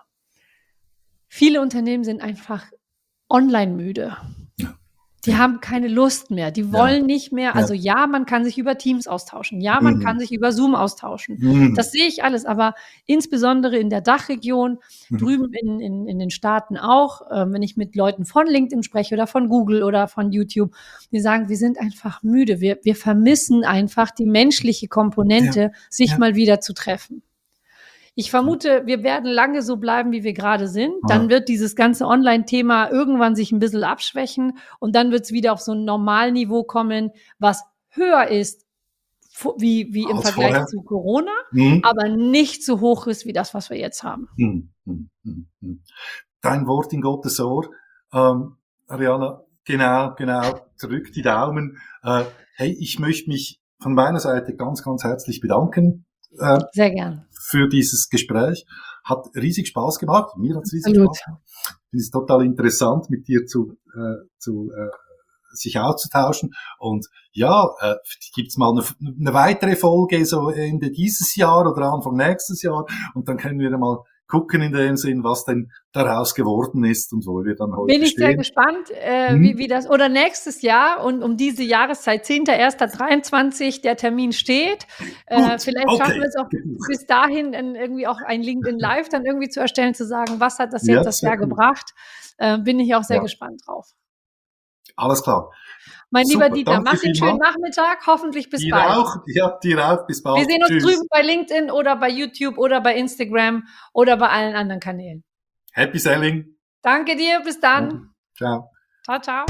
viele Unternehmen sind einfach online müde. Ja. Die Ja. haben keine Lust mehr. Die Ja. wollen nicht mehr. Ja. Also ja, man kann sich über Teams austauschen. Ja, man kann Mhm. sich über Zoom austauschen. Mhm. Das sehe ich alles. Aber insbesondere in der Dachregion, Mhm. drüben in, in, in den Staaten auch, ähm, wenn ich mit Leuten von LinkedIn spreche oder von Google oder von YouTube, die sagen, wir sind einfach müde. Wir, wir vermissen einfach die menschliche Komponente, Ja. sich Ja. mal wieder zu treffen. Ich vermute, wir werden lange so bleiben, wie wir gerade sind. Dann Ja. wird dieses ganze Online-Thema irgendwann sich ein bisschen abschwächen und dann wird es wieder auf so ein Normalniveau kommen, was höher ist fu- wie, wie im Als Vergleich vorher. zu Corona, Mhm. aber nicht so hoch ist wie das, was wir jetzt haben. Mhm. Mhm. Mhm. Mhm. Dein Wort in Gottes Ohr. Ähm, Ariana, genau, genau, drück die Daumen. Äh, hey, ich möchte mich von meiner Seite ganz, ganz herzlich bedanken äh, Sehr gern. für dieses Gespräch. Hat riesig Spaß gemacht. Mir hat es riesig Absolut. Spaß gemacht. Es ist total interessant, mit dir zu, äh, zu äh, sich auszutauschen. Und ja, äh, gibt's mal eine, eine weitere Folge so Ende dieses Jahr oder Anfang nächstes Jahr. Und dann können wir mal gucken in dem Sinn, was denn daraus geworden ist und wo wir dann heute Bin ich sehr stehen. gespannt, äh, Hm? wie, wie das, oder nächstes Jahr und um diese Jahreszeit, zehnter erster dreiundzwanzig, der Termin steht. Äh, Gut, vielleicht schaffen okay. wir es auch bis dahin dann irgendwie auch ein LinkedIn Live dann irgendwie zu erstellen, zu sagen, was hat das Ja, jetzt das sehr Jahr cool. gebracht. Äh, bin ich auch sehr Ja. gespannt drauf. Alles klar. Mein lieber Super, Dieter, danke mach dir einen schönen vielmals. Nachmittag, hoffentlich bis Dir bald. auch. Ja, dir auch. Bis Wir bald. sehen uns Tschüss. drüben bei LinkedIn oder bei YouTube oder bei Instagram oder bei allen anderen Kanälen. Happy Selling. Danke dir, bis dann. Ciao. Ciao, ciao.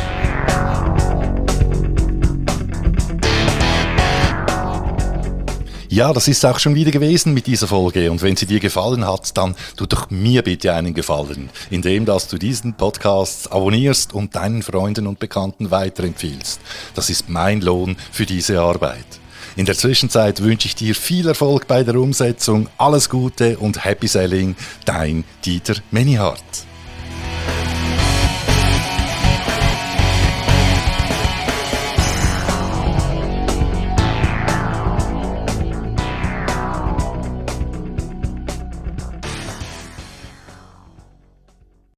Ja, das ist auch schon wieder gewesen mit dieser Folge. Und wenn sie dir gefallen hat, dann tu doch mir bitte einen Gefallen, indem dass du diesen Podcast abonnierst und deinen Freunden und Bekannten weiterempfiehlst. Das ist mein Lohn für diese Arbeit. In der Zwischenzeit wünsche ich dir viel Erfolg bei der Umsetzung, alles Gute und Happy Selling, dein Dieter Menihardt.